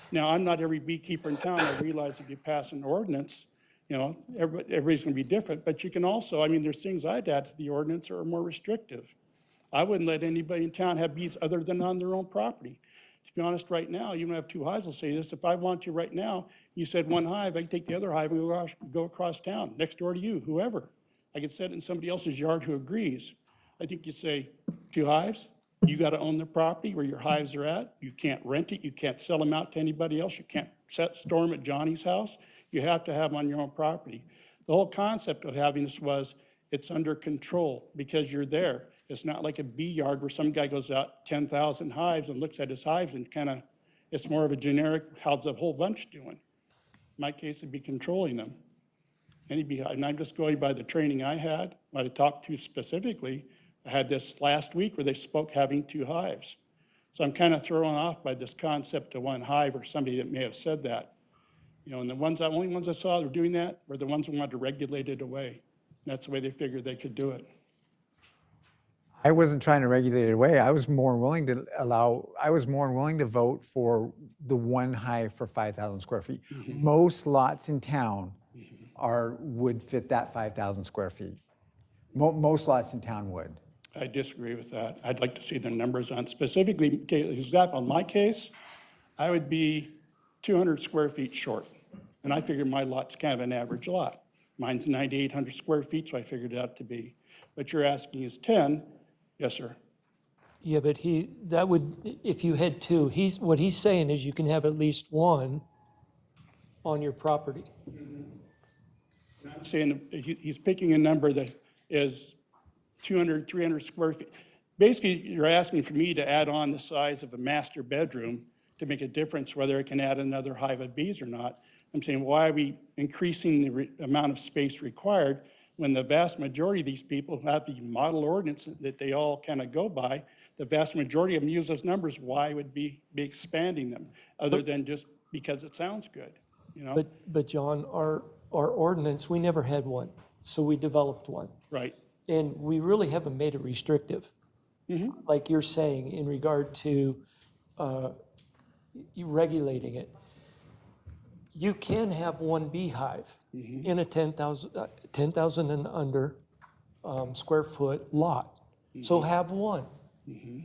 Now, I'm not every beekeeper in town. I realize if you pass an ordinance, you know, everybody, everybody's gonna be different, but you can also, I mean, there's things I'd add to the ordinance that are more restrictive. I wouldn't let anybody in town have bees other than on their own property. To be honest, right now, you don't have two hives, I'll say this, if I want to right now, you said one hive, I can take the other hive and go across, go across town, next door to you, whoever. I could set it in somebody else's yard who agrees. I think you say, two hives, you gotta own the property where your hives are at. You can't rent it, you can't sell them out to anybody else, you can't set, store them at Johnny's house. You have to have them on your own property. The whole concept of having this was, it's under control because you're there. It's not like a bee yard where some guy goes out ten thousand hives and looks at his hives and kind of, it's more of a generic, how's the whole bunch doing? In my case, it'd be controlling them. Any beehive, and I'm just going by the training I had, what I talked to specifically. I had this last week where they spoke having two hives. So I'm kind of thrown off by this concept of one hive or somebody that may have said that. You know, and the ones, the only ones I saw that were doing that were the ones who wanted to regulate it away. And that's the way they figured they could do it. I wasn't trying to regulate it away. I was more willing to allow, I was more willing to vote for the one hive for five thousand square feet. Mm-hmm. Most lots in town mm-hmm. are, would fit that five thousand square feet. Mo most lots in town would. I disagree with that. I'd like to see the numbers on, specifically, example, in my case, I would be two hundred square feet short. And I figured my lot's kind of an average lot. Mine's ninety-eight hundred square feet, so I figured it out to be. But you're asking is ten. Yes, sir. Yeah, but he, that would, if you had two, he's, what he's saying is you can have at least one on your property. Mm-hmm. I'm saying he, he's picking a number that is two hundred, three hundred square feet. Basically, you're asking for me to add on the size of a master bedroom to make a difference whether it can add another hive of bees or not. I'm saying, why are we increasing the re amount of space required when the vast majority of these people have the model ordinance that they all kind of go by? The vast majority of them use those numbers. Why would be, be expanding them other but, than just because it sounds good, you know? But, but John, our, our ordinance, we never had one, so we developed one. Right. And we really haven't made it restrictive, mm-hmm. like you're saying, in regard to uh, regulating it. You can have one beehive mm-hmm. in a ten thousand uh, ten thousand and under um, square foot lot. Mm-hmm. So have one. Mm-hmm.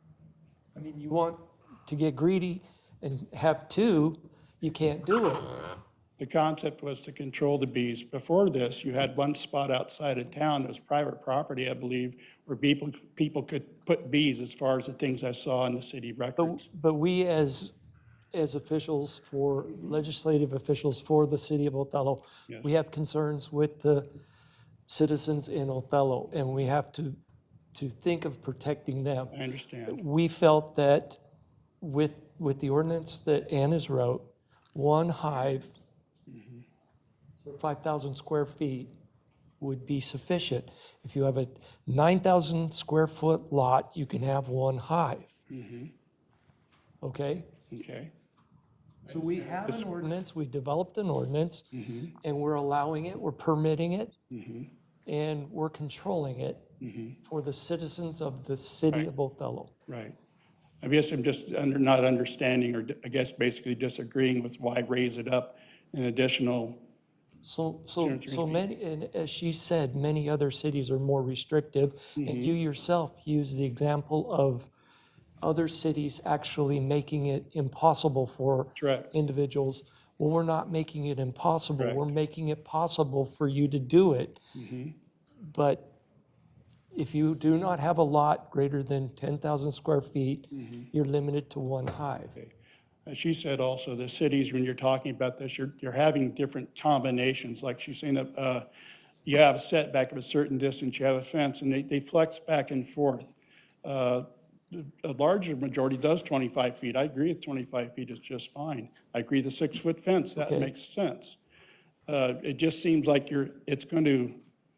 I mean, you want to get greedy and have two, you can't do it. The concept was to control the bees. Before this, you had one spot outside of town that was private property, I believe, where people people could put bees as far as the things I saw in the city records. But, but we as as officials for, legislative officials for the city of Othello, yes. we have concerns with the citizens in Othello, and we have to, to think of protecting them. I understand. We felt that with, with the ordinance that Anna's wrote, one hive mm-hmm. for five thousand square feet would be sufficient. If you have a nine thousand square foot lot, you can have one hive. Mm-hmm. Okay? Okay. So we have an ordinance, we developed an ordinance, mm-hmm. and we're allowing it, we're permitting it, mm-hmm. and we're controlling it mm-hmm. for the citizens of the city right. of Othello. Right. I guess I'm just under, not understanding, or I guess basically disagreeing with why raise it up an additional. So, so, so many, and as she said, many other cities are more restrictive, mm-hmm. and you yourself use the example of other cities actually making it impossible for Correct. individuals. Well, we're not making it impossible. Correct. We're making it possible for you to do it. Mm-hmm. But if you do not have a lot greater than ten thousand square feet, mm-hmm. you're limited to one hive. Okay. As she said also, the cities, when you're talking about this, you're, you're having different combinations. Like she's saying, uh, you have a setback of a certain distance, you have a fence, and they, they flex back and forth. Uh, A larger majority does twenty-five feet. I agree with twenty-five feet is just fine. I agree the six-foot fence, that okay. makes sense. Uh, it just seems like you're, it's going to,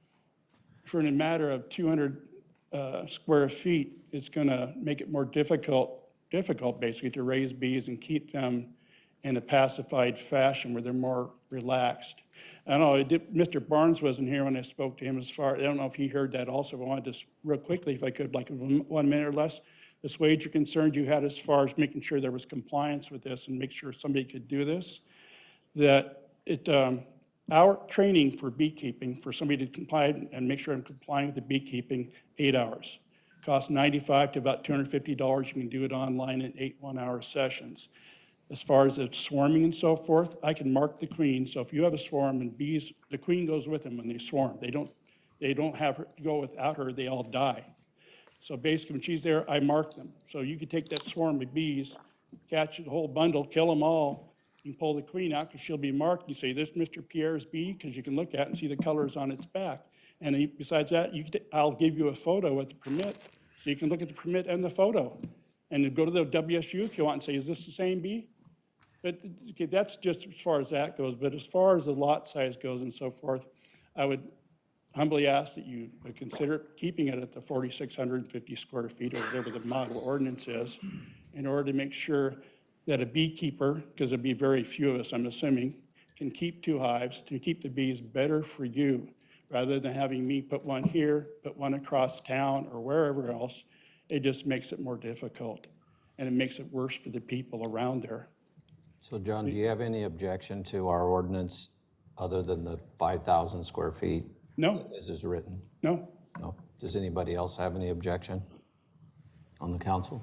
for in a matter of two hundred uh, square feet, it's going to make it more difficult, difficult basically to raise bees and keep them in a pacified fashion where they're more relaxed. I don't know, it did, Mister Barnes wasn't here when I spoke to him as far, I don't know if he heard that also, but I wanted to, real quickly, if I could, like one minute or less, assuage your concerns you had as far as making sure there was compliance with this and make sure somebody could do this, that it, um, our training for beekeeping, for somebody to comply and make sure I'm complying with the beekeeping, eight hours. Costs ninety-five to about two hundred fifty dollars. You can do it online in eight one-hour sessions. As far as the swarming and so forth, I can mark the queen. So if you have a swarm and bees, the queen goes with them when they swarm. They don't, they don't have her go without her, they all die. So basically when she's there, I mark them. So you could take that swarm of bees, catch the whole bundle, kill them all, you can pull the queen out because she'll be marked. You say, this Mister Pierre's bee, because you can look at it and see the colors on its back. And then besides that, you could, I'll give you a photo with the permit, so you can look at the permit and the photo. And then go to the W S U if you want and say, is this the same bee? But okay, that's just as far as that goes. But as far as the lot size goes and so forth, I would humbly ask that you consider keeping it at the four thousand six hundred fifty square feet or whatever the model ordinance is, in order to make sure that a beekeeper, because there'd be very few of us, I'm assuming, can keep two hives to keep the bees better for you, rather than having me put one here, put one across town or wherever else. It just makes it more difficult, and it makes it worse for the people around there. So John, do you have any objection to our ordinance other than the five thousand square feet? No. As is written? No. No. Does anybody else have any objection on the council?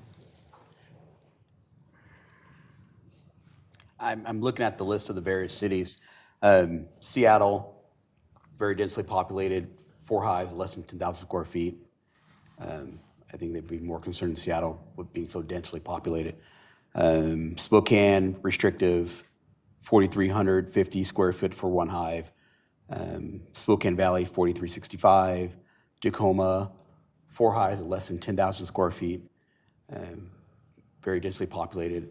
I'm, I'm looking at the list of the various cities. Um, Seattle, very densely populated, four hives, less than ten thousand square feet. Um, I think they'd be more concerned in Seattle with being so densely populated. Um, Spokane, restrictive, four thousand three hundred fifty square foot for one hive. Um, Spokane Valley, four thousand three hundred sixty-five. Tacoma, four hives, less than ten thousand square feet. Um, very densely populated.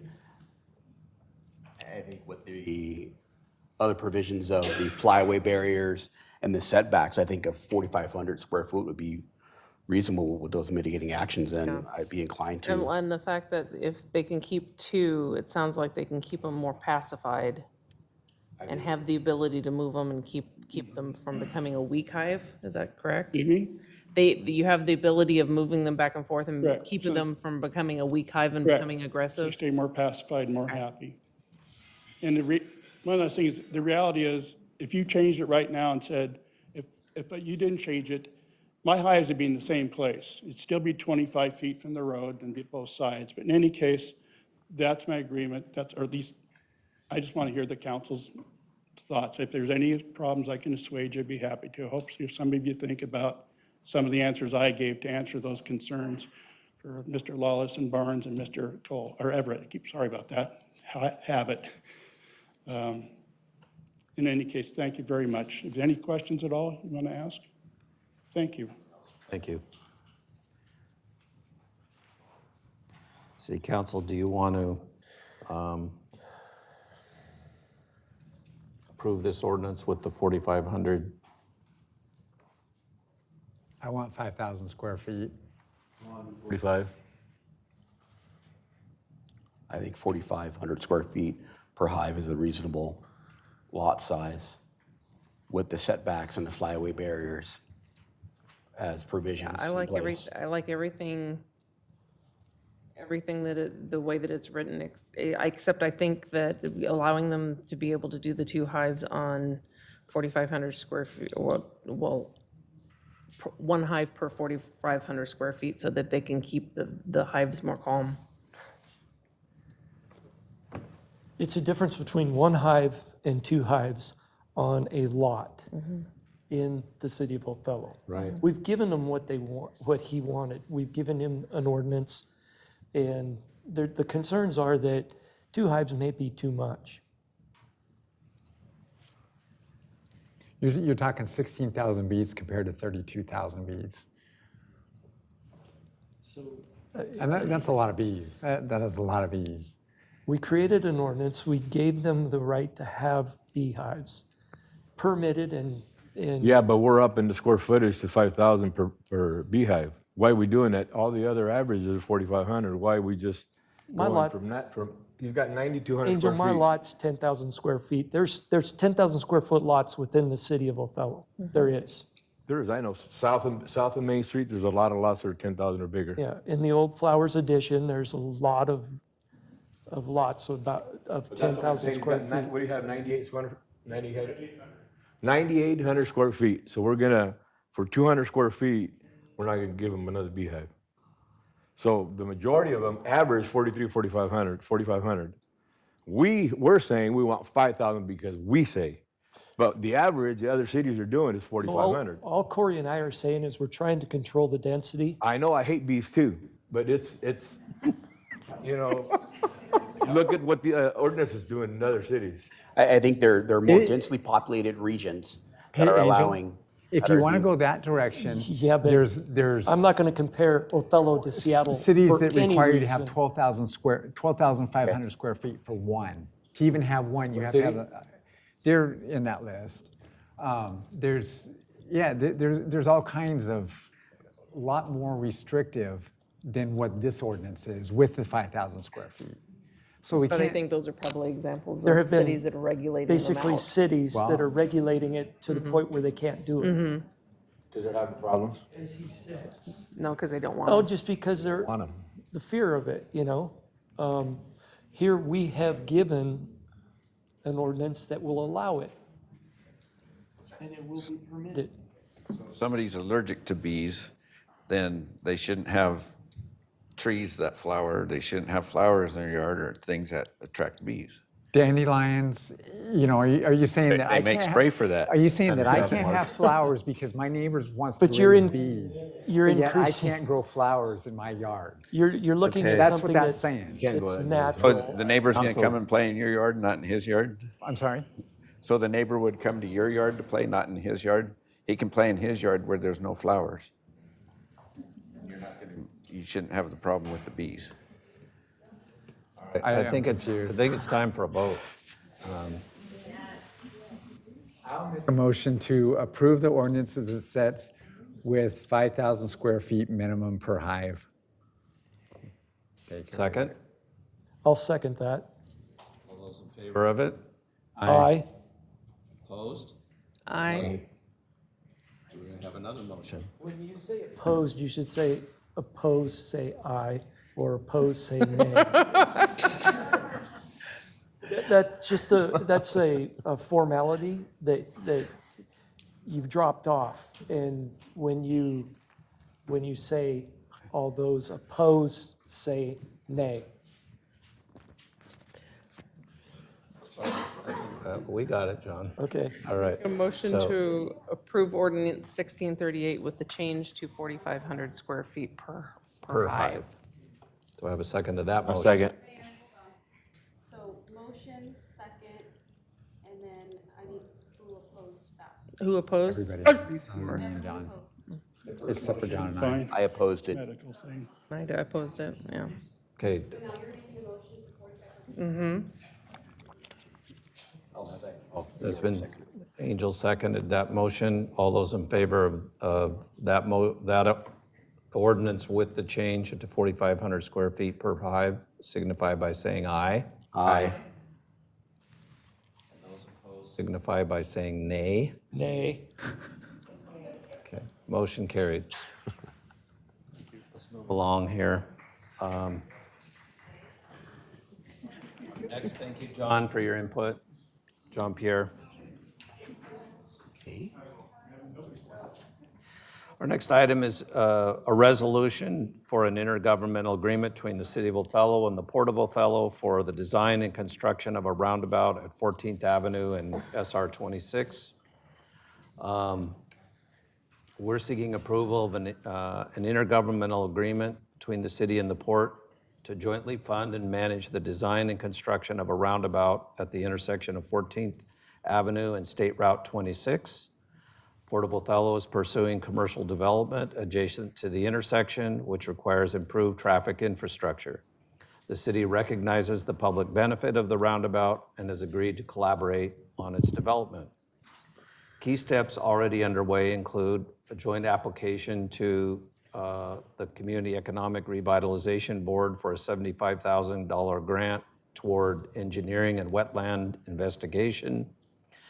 I think with the other provisions of the flyaway barriers and the setbacks, I think a forty-five hundred square foot would be reasonable with those mitigating actions, and Yeah. I'd be inclined to. And, and the fact that if they can keep two, it sounds like they can keep them more pacified and have the ability to move them and keep, keep them from becoming a weak hive. Is that correct? Excuse me? They, you have the ability of moving them back and forth and Correct. keeping So- them from becoming a weak hive and Correct. becoming They aggressive? stay more pacified, more happy. And the re, one of those things, the reality is, if you changed it right now and said, if, if you didn't change it, my hives would be in the same place. It'd still be twenty-five feet from the road and be both sides. But in any case, that's my agreement. That's, or at least, I just want to hear the council's thoughts. If there's any problems I can assuage, I'd be happy to. I hope if some of you think about some of the answers I gave to answer those concerns for Mister Lawless and Barnes and Mister Cole, or Everett. I keep, sorry about that, Ha- Habit. Um, in any case, thank you very much. If there any questions at all you want to ask? Thank you. Thank you. City Council, do you want to um, approve this ordinance with the forty-five hundred? I want five thousand square feet. forty-five. I think forty-five hundred square feet per hive is a reasonable lot size with the setbacks and the flyaway barriers as provisions I in like every, place. I like everything, everything that it, the way that it's written, ex- except I think that allowing them to be able to do the two hives on forty-five hundred square feet, or, well, per- one hive per forty-five hundred square feet so that they can keep the, the hives more calm. It's a difference between one hive and two hives on a lot in the city of Othello. Right. We've given him what they want, what he wanted. We've given him an ordinance, and the, the concerns are that two hives may be too much. You're, you're talking sixteen thousand beads compared to thirty-two thousand beads. So, And that, that's a lot of bees. That, that is a lot of bees. we created an ordinance. We gave them the right to have beehives, permitted and, and Yeah, but we're up in the square footage to five thousand per, per beehive. Why are we doing that? All the other averages are forty-five hundred. Why are we just My going lot- from that, from, he's got ninety-two hundred Angel, square my feet. lot's ten thousand square feet. There's, there's ten thousand square foot lots within the city of Othello. There is. There is, I know, south of, south of Main Street, there's a lot of lots that are ten thousand or bigger. Yeah, in the old Flowers addition, there's a lot of, of lots of about, of ten thousand square feet. What do you have, ninety-eight square, ninety-eight? ninety-eight hundred square feet. So we're gonna, for two hundred square feet, we're not gonna give them another beehive. So the majority of them average forty-three, forty-five hundred, forty-five hundred. We, we're saying we want five thousand because we say. But the average, the other cities are doing is So forty-five all, hundred. all Corey and I are saying is we're trying to control the density. I know I hate bees too, but it's, it's, you know, look at what the uh, ordinance is doing in other cities. I, I think there, there are more It- densely populated regions Hey, that are Angel, allowing. If that you are want to doing- go that direction, Yeah, but there's, there's I'm not going to compare Othello to Seattle. cities for that any require you to have reason. twelve thousand square, twelve thousand five hundred square feet for one. To even have one, you have to have, a- they're in that list. Um, There's, yeah, there, there's, there's all kinds of, a lot more restrictive than what this ordinance is with the five thousand square feet. So we But I can't, think those are probably examples There of have been cities that are regulating them basically out. cities Wow. that are regulating it to the point where they can't do it. Because they're having problems? As he said. No, because they don't want Oh, them. just because they're, Want 'em. the fear of it, you know? Um, Here, we have given an ordinance that will allow it. And it will be permitted. If somebody's allergic to bees, then they shouldn't have trees that flower, they shouldn't have flowers in their yard or things that attract bees. dandelions, you know, are you, are you saying They- that they I make can't? spray have- for that. Are you saying And that they I have can't more. have flowers because my neighbors wants to But you're raise in- bees? you're but yet I increasing- can't grow flowers in my yard. You're, you're looking Okay. at That's what something that's that's, saying. Can't go it's ahead and- natural. So the neighbor's gonna Council. come and play in your yard, not in his yard? I'm sorry? So the neighbor would come to your yard to play, not in his yard? He can play in his yard where there's no flowers. You're not gonna, you shouldn't have the problem with the bees. I I I am think it's, I confused. think it's time for a vote. A motion to approve the ordinance as it sets with five thousand square feet minimum per hive. Second? I'll second that. All those in favor of it? Aye. Opposed? I, Do we have another motion? When you say opposed, you should say opposed, say aye, or opposed, say nay. That's just a, that's a, a formality that, that you've dropped off. And when you, when you say all those opposed, say nay. Uh, We got it, John. Okay. All right. a motion So- to approve ordinance sixteen thirty-eight with the change to forty-five hundred square feet per, Per per hive. hive. Do I have a second to that A motion? second. So motion, second, and then I need who opposed that? Who opposed? Everybody, me and John, except for John and I. Fine, I opposed it. medical thing. I opposed it, yeah. Okay. Mm-hmm. There's been, Angel seconded that motion. All those in favor of, of that mo, that uh, ordinance with the change to forty-five hundred square feet per hive signify by saying aye. Aye. Those opposed signify by saying nay. Nay. Okay, motion carried. Let's move along here. Um, Next, thank you, John, for your input. John Pierre. Our next item is uh, a resolution for an intergovernmental agreement between the City of Othello and the Port of Othello for the design and construction of a roundabout at fourteenth Avenue and S R twenty-six. Um, We're seeking approval of an, uh, an intergovernmental agreement between the city and the port to jointly fund and manage the design and construction of a roundabout at the intersection of fourteenth Avenue and State Route twenty-six. Port of Othello is pursuing commercial development adjacent to the intersection, which requires improved traffic infrastructure. The city recognizes the public benefit of the roundabout and has agreed to collaborate on its development. Key steps already underway include a joint application to uh, the Community Economic Revitalization Board for a seventy-five thousand dollars grant toward engineering and wetland investigation,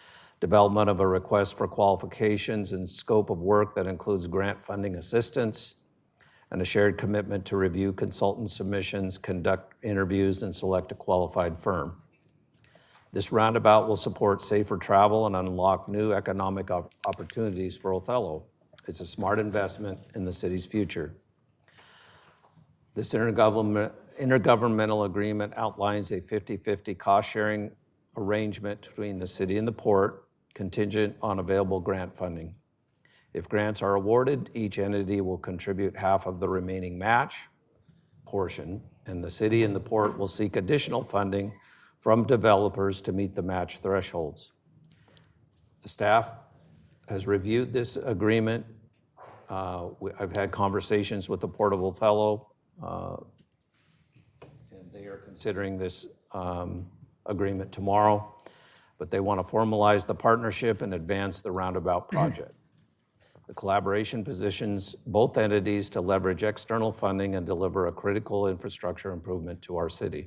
development of a request for qualifications and scope of work that includes grant funding assistance, and a shared commitment to review consultant submissions, conduct interviews, and select a qualified firm. This roundabout will support safer travel and unlock new economic op- opportunities for Othello. It's a smart investment in the city's future. This intergovernment, intergovernmental agreement outlines a fifty-fifty cost-sharing arrangement between the city and the port, contingent on available grant funding. If grants are awarded, each entity will contribute half of the remaining match portion, and the city and the port will seek additional funding from developers to meet the match thresholds. The staff has reviewed this agreement. Uh, we- I've had conversations with the Port of Othello, uh, and they are considering this um, agreement tomorrow, but they want to formalize the partnership and advance the roundabout project. The collaboration positions both entities to leverage external funding and deliver a critical infrastructure improvement to our city.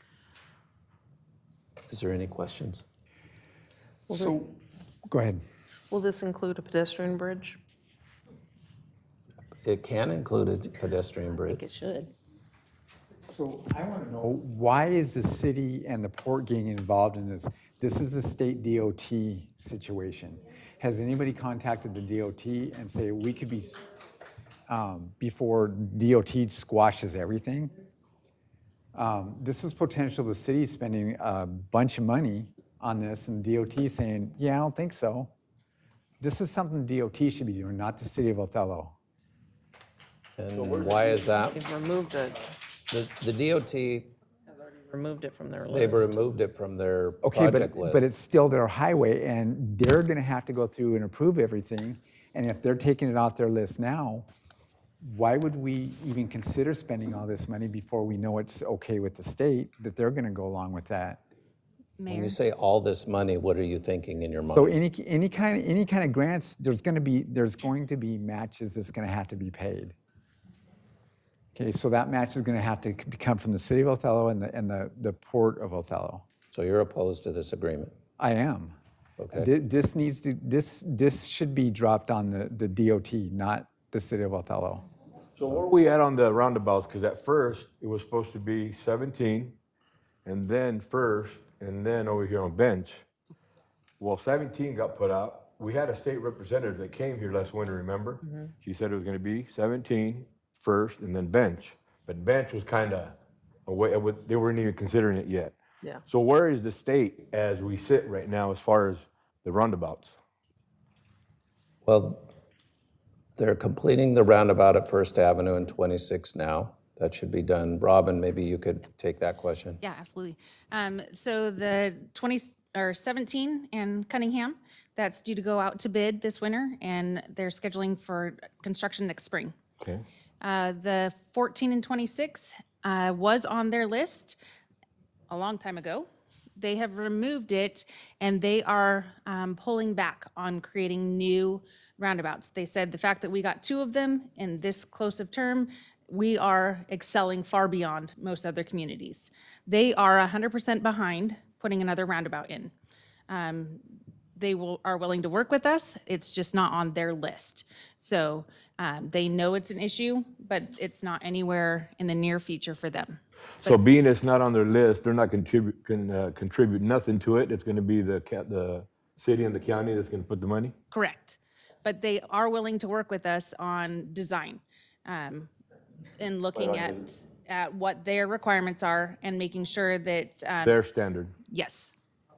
Is there any questions? Will So, go ahead. Will this include a pedestrian bridge? It can include a pedestrian I bridge. think it should. So I want to know, why is the city and the port getting involved in this? This is a state D O T situation. Has anybody contacted the D O T and say we could be, um, before D O T squashes everything? Um, this is potential the city spending a bunch of money on this and D O T saying, yeah, I don't think so. This is something D O T should be doing, not the city of Othello. And why is that? They've removed it, The, the D O T, removed it from their list. they've removed it from their Okay, project but, list. but it's still their highway, and they're gonna have to go through and approve everything. And if they're taking it off their list now, why would we even consider spending all this money before we know it's okay with the state, that they're gonna go along with that? When you say all this money, what are you thinking in your mind? So any, any kind, any kind of grants, there's gonna be, there's going to be matches that's gonna have to be paid. Okay, so that match is gonna have to come from the city of Othello and the, and the, the port of Othello. So you're opposed to this agreement? I am. Okay. Thi- This needs to, this, this should be dropped on the, the D O T, not the city of Othello. So where are we at on the roundabouts? Because at first, it was supposed to be seventeen, and then first, and then over here on bench. Well, seventeen got put out. We had a state representative that came here last winter, remember? Mhm. She said it was gonna be seventeen first, and then bench. But bench was kinda away, it would- they weren't even considering it yet. Yeah. So where is the state as we sit right now as far as the roundabouts? Well, they're completing the roundabout at First Avenue and twenty-six now. That should be done. Robin, maybe you could take that question. Yeah, absolutely. Um, so the twenty, or seventeen in Cunningham, that's due to go out to bid this winter, and they're scheduling for construction next spring. Okay. Uh, the fourteen and twenty-six uh, was on their list a long time ago. They have removed it, and they are um, pulling back on creating new roundabouts. They said the fact that we got two of them in this close of term, we are excelling far beyond most other communities. They are one hundred percent behind putting another roundabout in. Um, They will, are willing to work with us, it's just not on their list. So um, they know it's an issue, but it's not anywhere in the near future for them. So being it's not on their list, they're not contribute, can uh, contribute nothing to it. It's gonna be the ca- the city and the county that's gonna put the money? Correct. But they are willing to work with us on design um, and looking at, at what their requirements are and making sure that. um, Their standard. Yes.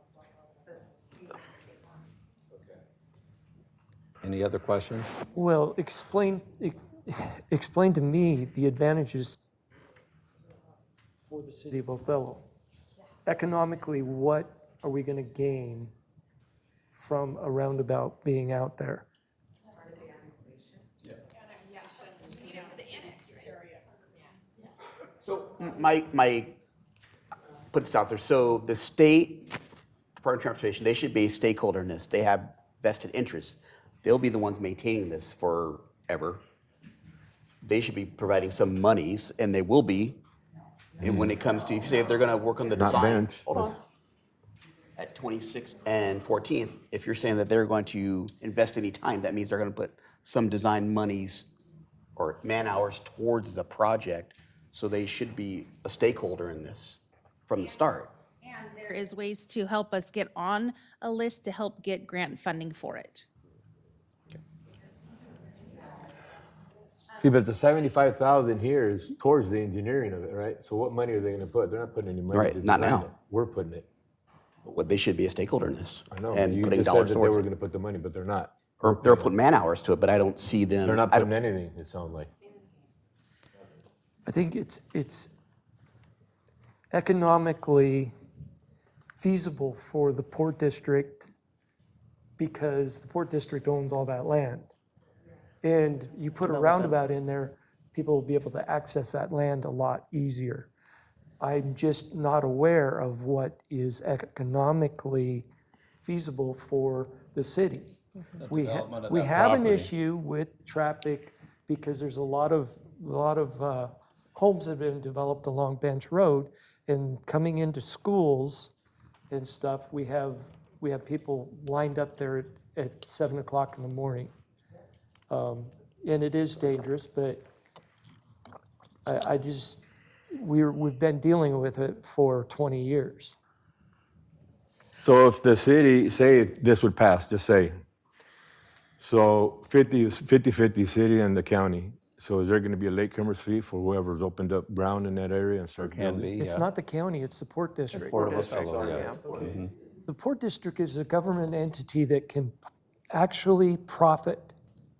Any other questions? Well, explain, ex- explain to me the advantages for the city of Othello. Economically, what are we going to gain from a roundabout being out there? So my, my, put this out there, so the state Department of Transportation, they should be a stakeholder in this. They have vested interests. They'll be the ones maintaining this forever. They should be providing some monies, and they will be. And when it comes to, if you say if they're gonna work on the Not design, bench. hold on. at twenty-sixth and fourteenth, if you're saying that they're going to invest any time, that means they're going to put some design monies or man hours towards the project. So they should be a stakeholder in this from the start. And there is ways to help us get on a list to help get grant funding for it. See, but the seventy-five thousand here is towards the engineering of it, right? So what money are they gonna put? They're not putting any money. Right, to not design now. it. We're putting it. What they should be a stakeholder in this. I know, And you putting just said dollars that they towards were it. gonna put the money, but they're not. Or they're putting man hours to it, but I don't see them. They're not I don't- putting anything, it sounds like. I think it's, it's economically feasible for the Port District because the Port District owns all that land. And you put a roundabout in there, people will be able to access that land a lot easier. I'm just not aware of what is economically feasible for the city. The We, ha- development of we that have an property. issue with traffic because there's a lot of, a lot of uh, homes that have been developed along Bench Road, and coming into schools and stuff, we have, we have people lined up there at, at seven o'clock in the morning. Um, And it is dangerous, but I, I just, we're, we've been dealing with it for twenty years. So if the city, say this would pass, just say, so fifty, fifty-fifty city and the county. So is there gonna be a latecomers fee for whoever's opened up ground in that area and started can building? be. It's Yeah. not the county, it's the Port District. Port Buffalo, yeah. Mhm. The Port District is a government entity that can actually profit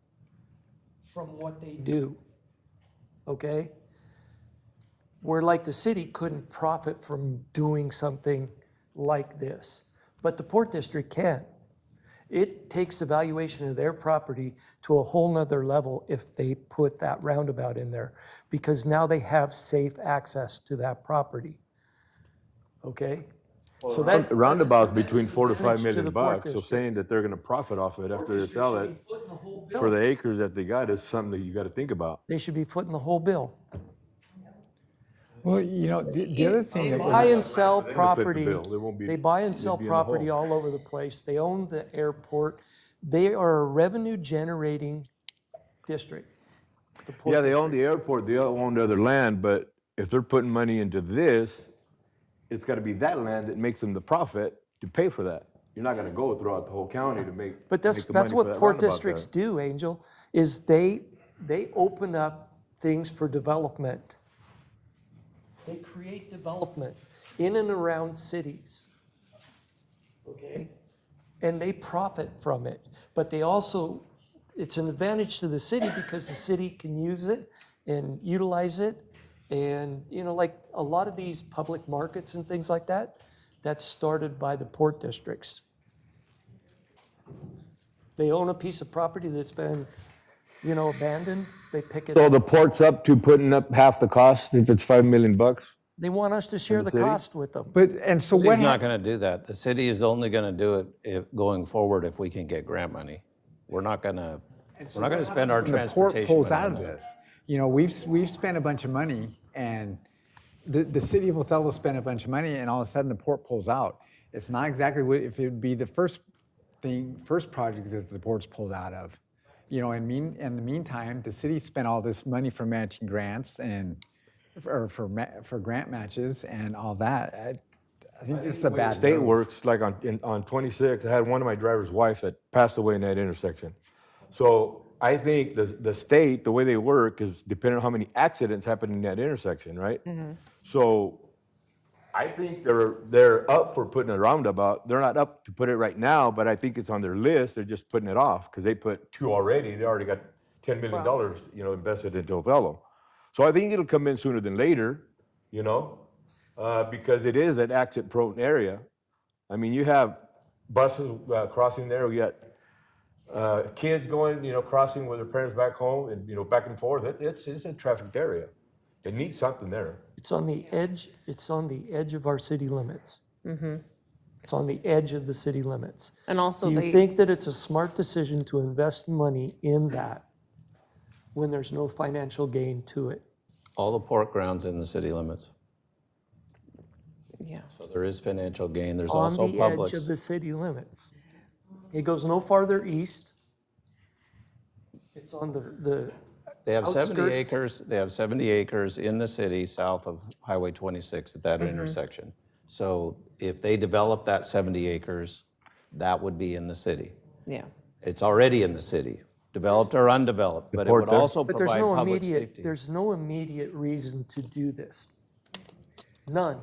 from what they do, okay? Where like the city couldn't profit from doing something like this, but the Port District can. It takes the valuation of their property to a whole nother level if they put that roundabout in there, because now they have safe access to that property, okay? So that's. Roundabouts between four to five advantage to million the Port bucks, so District. saying that they're gonna profit off it after they sell it for the acres that they got is something that you gotta think about. They should be footing the whole bill. Well, you know, the, the other thing They that buy we're, and sell They fit the property, bill. They won't be- they buy and they'd sell be in the property hole. all over the place. They own the airport. They are a revenue generating district. the Port Yeah, they own the airport, they own the other land, but if they're putting money into this, it's gotta be that land that makes them the profit to pay for that. You're not gonna go throughout the whole county to make, But make that's, the that's money for what that port roundabout districts there. do, Angel, is they, they open up things for development. They create development in and around cities, okay? And they profit from it, but they also, it's an advantage to the city because the city can use it and utilize it. And, you know, like a lot of these public markets and things like that, that's started by the port districts. They own a piece of property that's been, you know, abandoned, they pick it So up. the port's up to putting up half the cost if it's five million bucks? They want us to share the the city? cost with them. but, and so City's what not happened? going to do that. The city is only going to do it if, going forward if we can get grant money. We're not going to, we're not going to spend our When the port transportation pulls money out on of that. this. You know, we've, we've spent a bunch of money, and the, the city of Othello spent a bunch of money, and all of a sudden the port pulls out. It's not exactly what, if it would be the first thing, first project that the port's pulled out of. You know, in mean, in the meantime, the city spent all this money for matching grants and, or for, ma- for grant matches and all that. I, I think this is a The way the bad state move. works, like on, in, on twenty-six, I had one of my driver's wife that passed away in that intersection. So I think the, the state, the way they work is depending on how many accidents happen in that intersection, right? So I think they're, they're up for putting a roundabout. They're not up to put it right now, but I think it's on their list. They're just putting it off because they put two already. They already got ten million dollars, you know, invested into Othello. So I think it'll come in sooner than later, you know, uh, because it is an accident-prone area. I mean, you have buses uh, crossing there. We got uh, kids going, you know, crossing with their parents back home and, you know, back and forth. It, it's, it's a trafficked area. It needs something there. It's on the edge, it's on the edge of our city limits. Mm-hmm. It's on the edge of the city limits. And also Do you they- think that it's a smart decision to invest money in that when there's no financial gain to it? All the port grounds in the city limits. Yeah. So there is financial gain. There's on also the edge public. of the city limits. It goes no farther east. It's on the, the They have seventy outskirts. acres, they have seventy acres in the city south of Highway twenty-six at that Mhm. intersection. So if they develop that seventy acres, that would be in the city. Yeah. It's already in the city, developed or undeveloped, but it port would there? also But there's provide no public immediate, safety. there's no immediate reason to do this. None.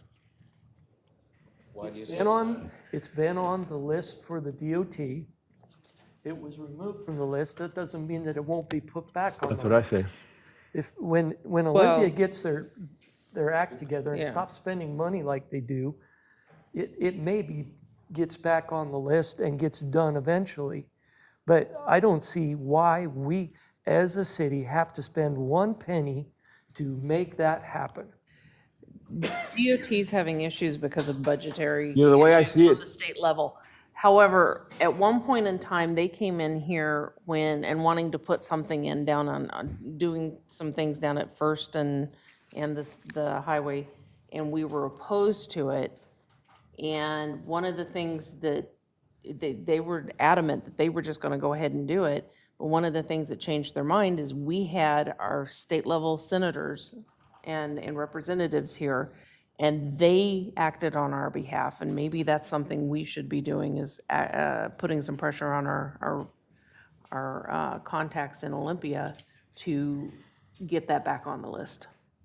Why do you It's say been on, it's been on the list for the D O T. It was removed from the list. That doesn't mean that it won't be put back on the That's what I list. say. If, when, when Well- Olympia gets their, their act together and Yeah. stops spending money like they do, it, it maybe gets back on the list and gets done eventually. But I don't see why we, as a city, have to spend one penny to make that happen. D O T's having issues because of budgetary. You know, the way I issues see on it- the state level. However, at one point in time, they came in here when, and wanting to put something in down on, on doing some things down at First and, and this, the highway, and we were opposed to it. And one of the things that, they, they were adamant that they were just gonna go ahead and do it. But one of the things that changed their mind is we had our state level senators and, and representatives here, and they acted on our behalf. And maybe that's something we should be doing, is uh, uh, putting some pressure on our, our, our uh, contacts in Olympia to get that back on the list.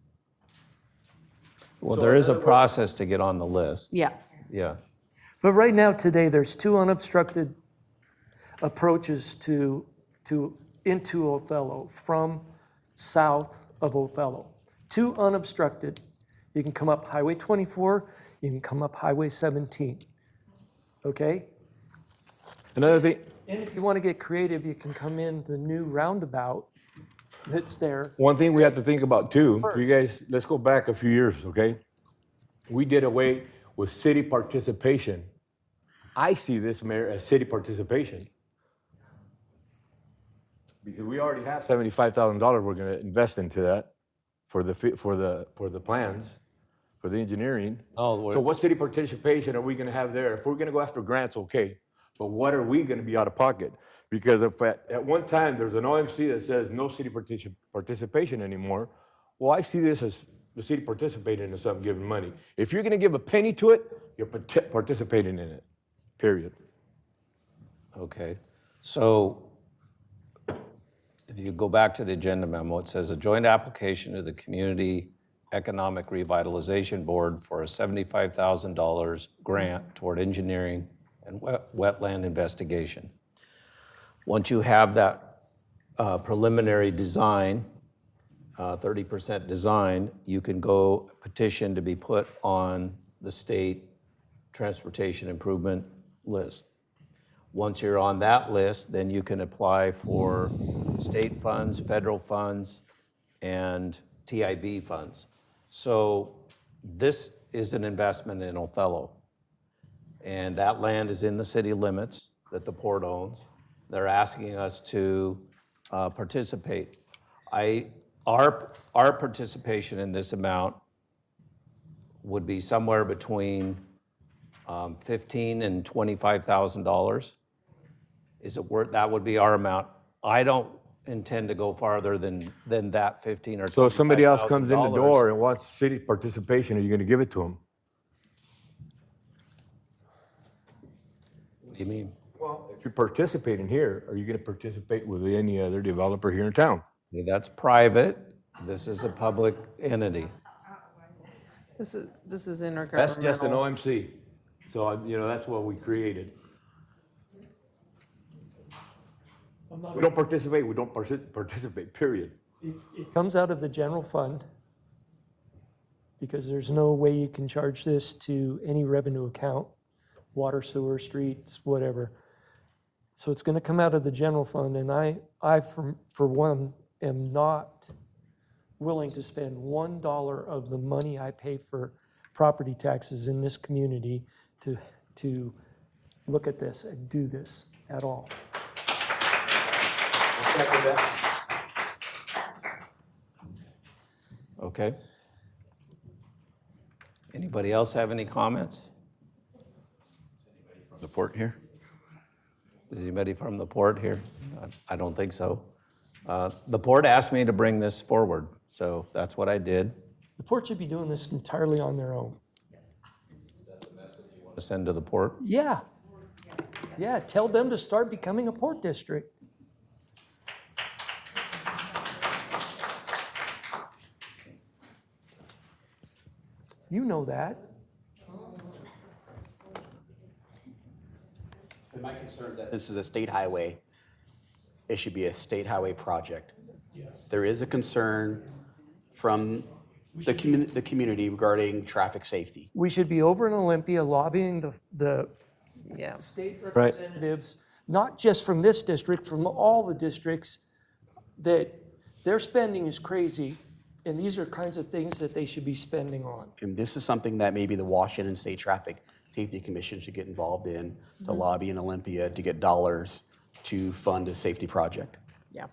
Well, there is a process to get on the list. Yeah. Yeah. But right now, today, there's two unobstructed approaches to, to, into Othello from south of Othello. Two unobstructed. You can come up Highway twenty-four, you can come up Highway seventeen. Okay? Another thing, And if you want to get creative, you can come in the new roundabout that's there. one thing we have to think about too, for you guys, let's go back a few years, okay? We did away with city participation. I see this, Mayor, as city participation. Because we already have seventy-five thousand dollars we're gonna invest into that for the, fi- for the, for the plans, for the engineering. Oh, we're- So what city participation are we gonna have there? If we're gonna go after grants, okay, but what are we gonna be out of pocket? Because if at, at one time, there's an O M C that says no city partici- participation anymore, well, I see this as the city participating in something, giving money. If you're gonna give a penny to it, you're parti- participating in it, period. Okay, so if you go back to the agenda memo, it says a joint application to the Community Economic Revitalization Board for a seventy-five thousand dollars grant toward engineering and wet- wetland investigation. Once you have that uh, preliminary design, uh, thirty percent design, you can go petition to be put on the state transportation improvement list. Once you're on that list, then you can apply for state funds, federal funds, and T I B funds. So this is an investment in Othello. And that land is in the city limits that the port owns. They're asking us to uh, participate. I, our, our participation in this amount would be somewhere between um, fifteen and twenty-five thousand dollars. Is it worth, that would be our amount. I don't intend to go farther than, than that fifteen or So if somebody else twenty-five comes thousand in the dollars. door and wants city participation, are you gonna give it to them? What do you mean? Well, if you're participating here, are you gonna participate with any other developer here in town? See, that's private. This is a public entity. This is, this is intergovernmental. That's just an O M C. So, I- you know, that's what we created. We don't participate, we don't partic- participate, period. It it comes out of the general fund because there's no way you can charge this to any revenue account, water, sewer, streets, whatever. So it's going to come out of the general fund, and I, I, for for one, am not willing to spend one dollar of the money I pay for property taxes in this community to, to look at this and do this at all. Okay. Anybody else have any comments? The port here? Is anybody from the port here? I don't think so. Uh, The port asked me to bring this forward, so that's what I did. The port should be doing this entirely on their own. To send to the port. Yeah. Yeah, tell them to start becoming a port district. You know that. My concern is that this is a state highway. It should be a state highway project. Yes. There is a concern from the community, the community regarding traffic safety. We should be over in Olympia lobbying the, the Yeah. state Right. representatives, not just from this district, from all the districts, that their spending is crazy, and these are kinds of things that they should be spending on. And this is something that maybe the Washington State Traffic Safety Commission should get involved in, to Mhm. lobby in Olympia to get dollars to fund a safety project. Yeah.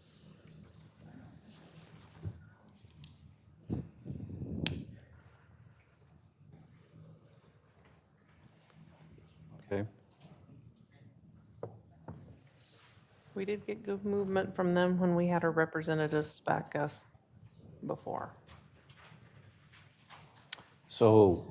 Okay. We did get good movement from them when we had our representatives back us before. So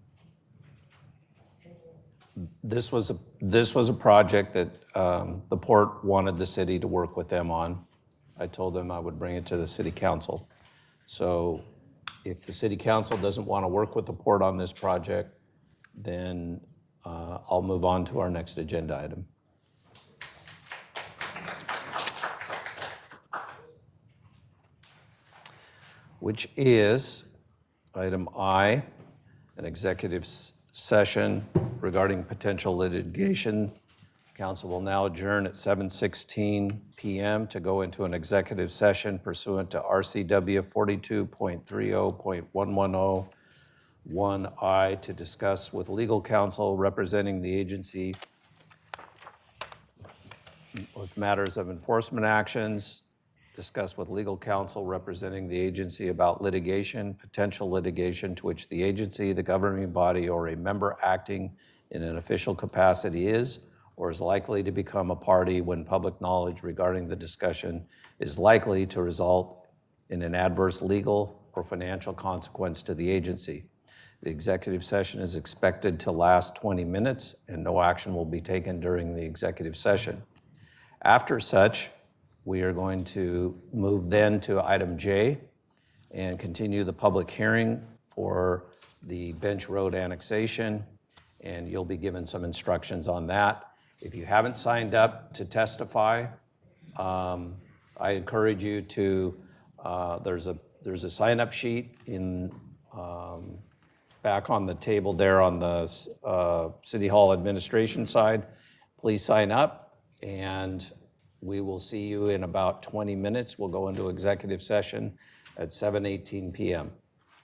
this was a, this was a project that um, the port wanted the city to work with them on. I told them I would bring it to the city council. So if the city council doesn't want to work with the port on this project, then uh, I'll move on to our next agenda item. Which is item I, an executive s- session regarding potential litigation. Council will now adjourn at seven sixteen p m to go into an executive session pursuant to R C W forty-two point thirty point one ten one I to discuss with legal counsel representing the agency with matters of enforcement actions, discuss with legal counsel representing the agency about litigation, potential litigation to which the agency, the governing body, or a member acting in an official capacity is or is likely to become a party when public knowledge regarding the discussion is likely to result in an adverse legal or financial consequence to the agency. The executive session is expected to last twenty minutes, and no action will be taken during the executive session. After such, we are going to move then to item J and continue the public hearing for the Bench Road annexation, and you'll be given some instructions on that. If you haven't signed up to testify, um, I encourage you to, uh, there's a there's a sign-up sheet in um, back on the table there on the uh, City Hall administration side. Please sign up, and we will see you in about twenty minutes. We'll go into executive session at seven eighteen p m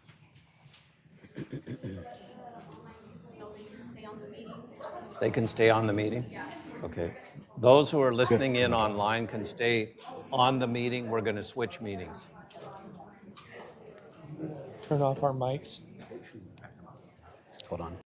They can stay on the meeting? Okay. Those who are listening in online can stay on the meeting. We're going to switch meetings. Turn off our mics. Hold on.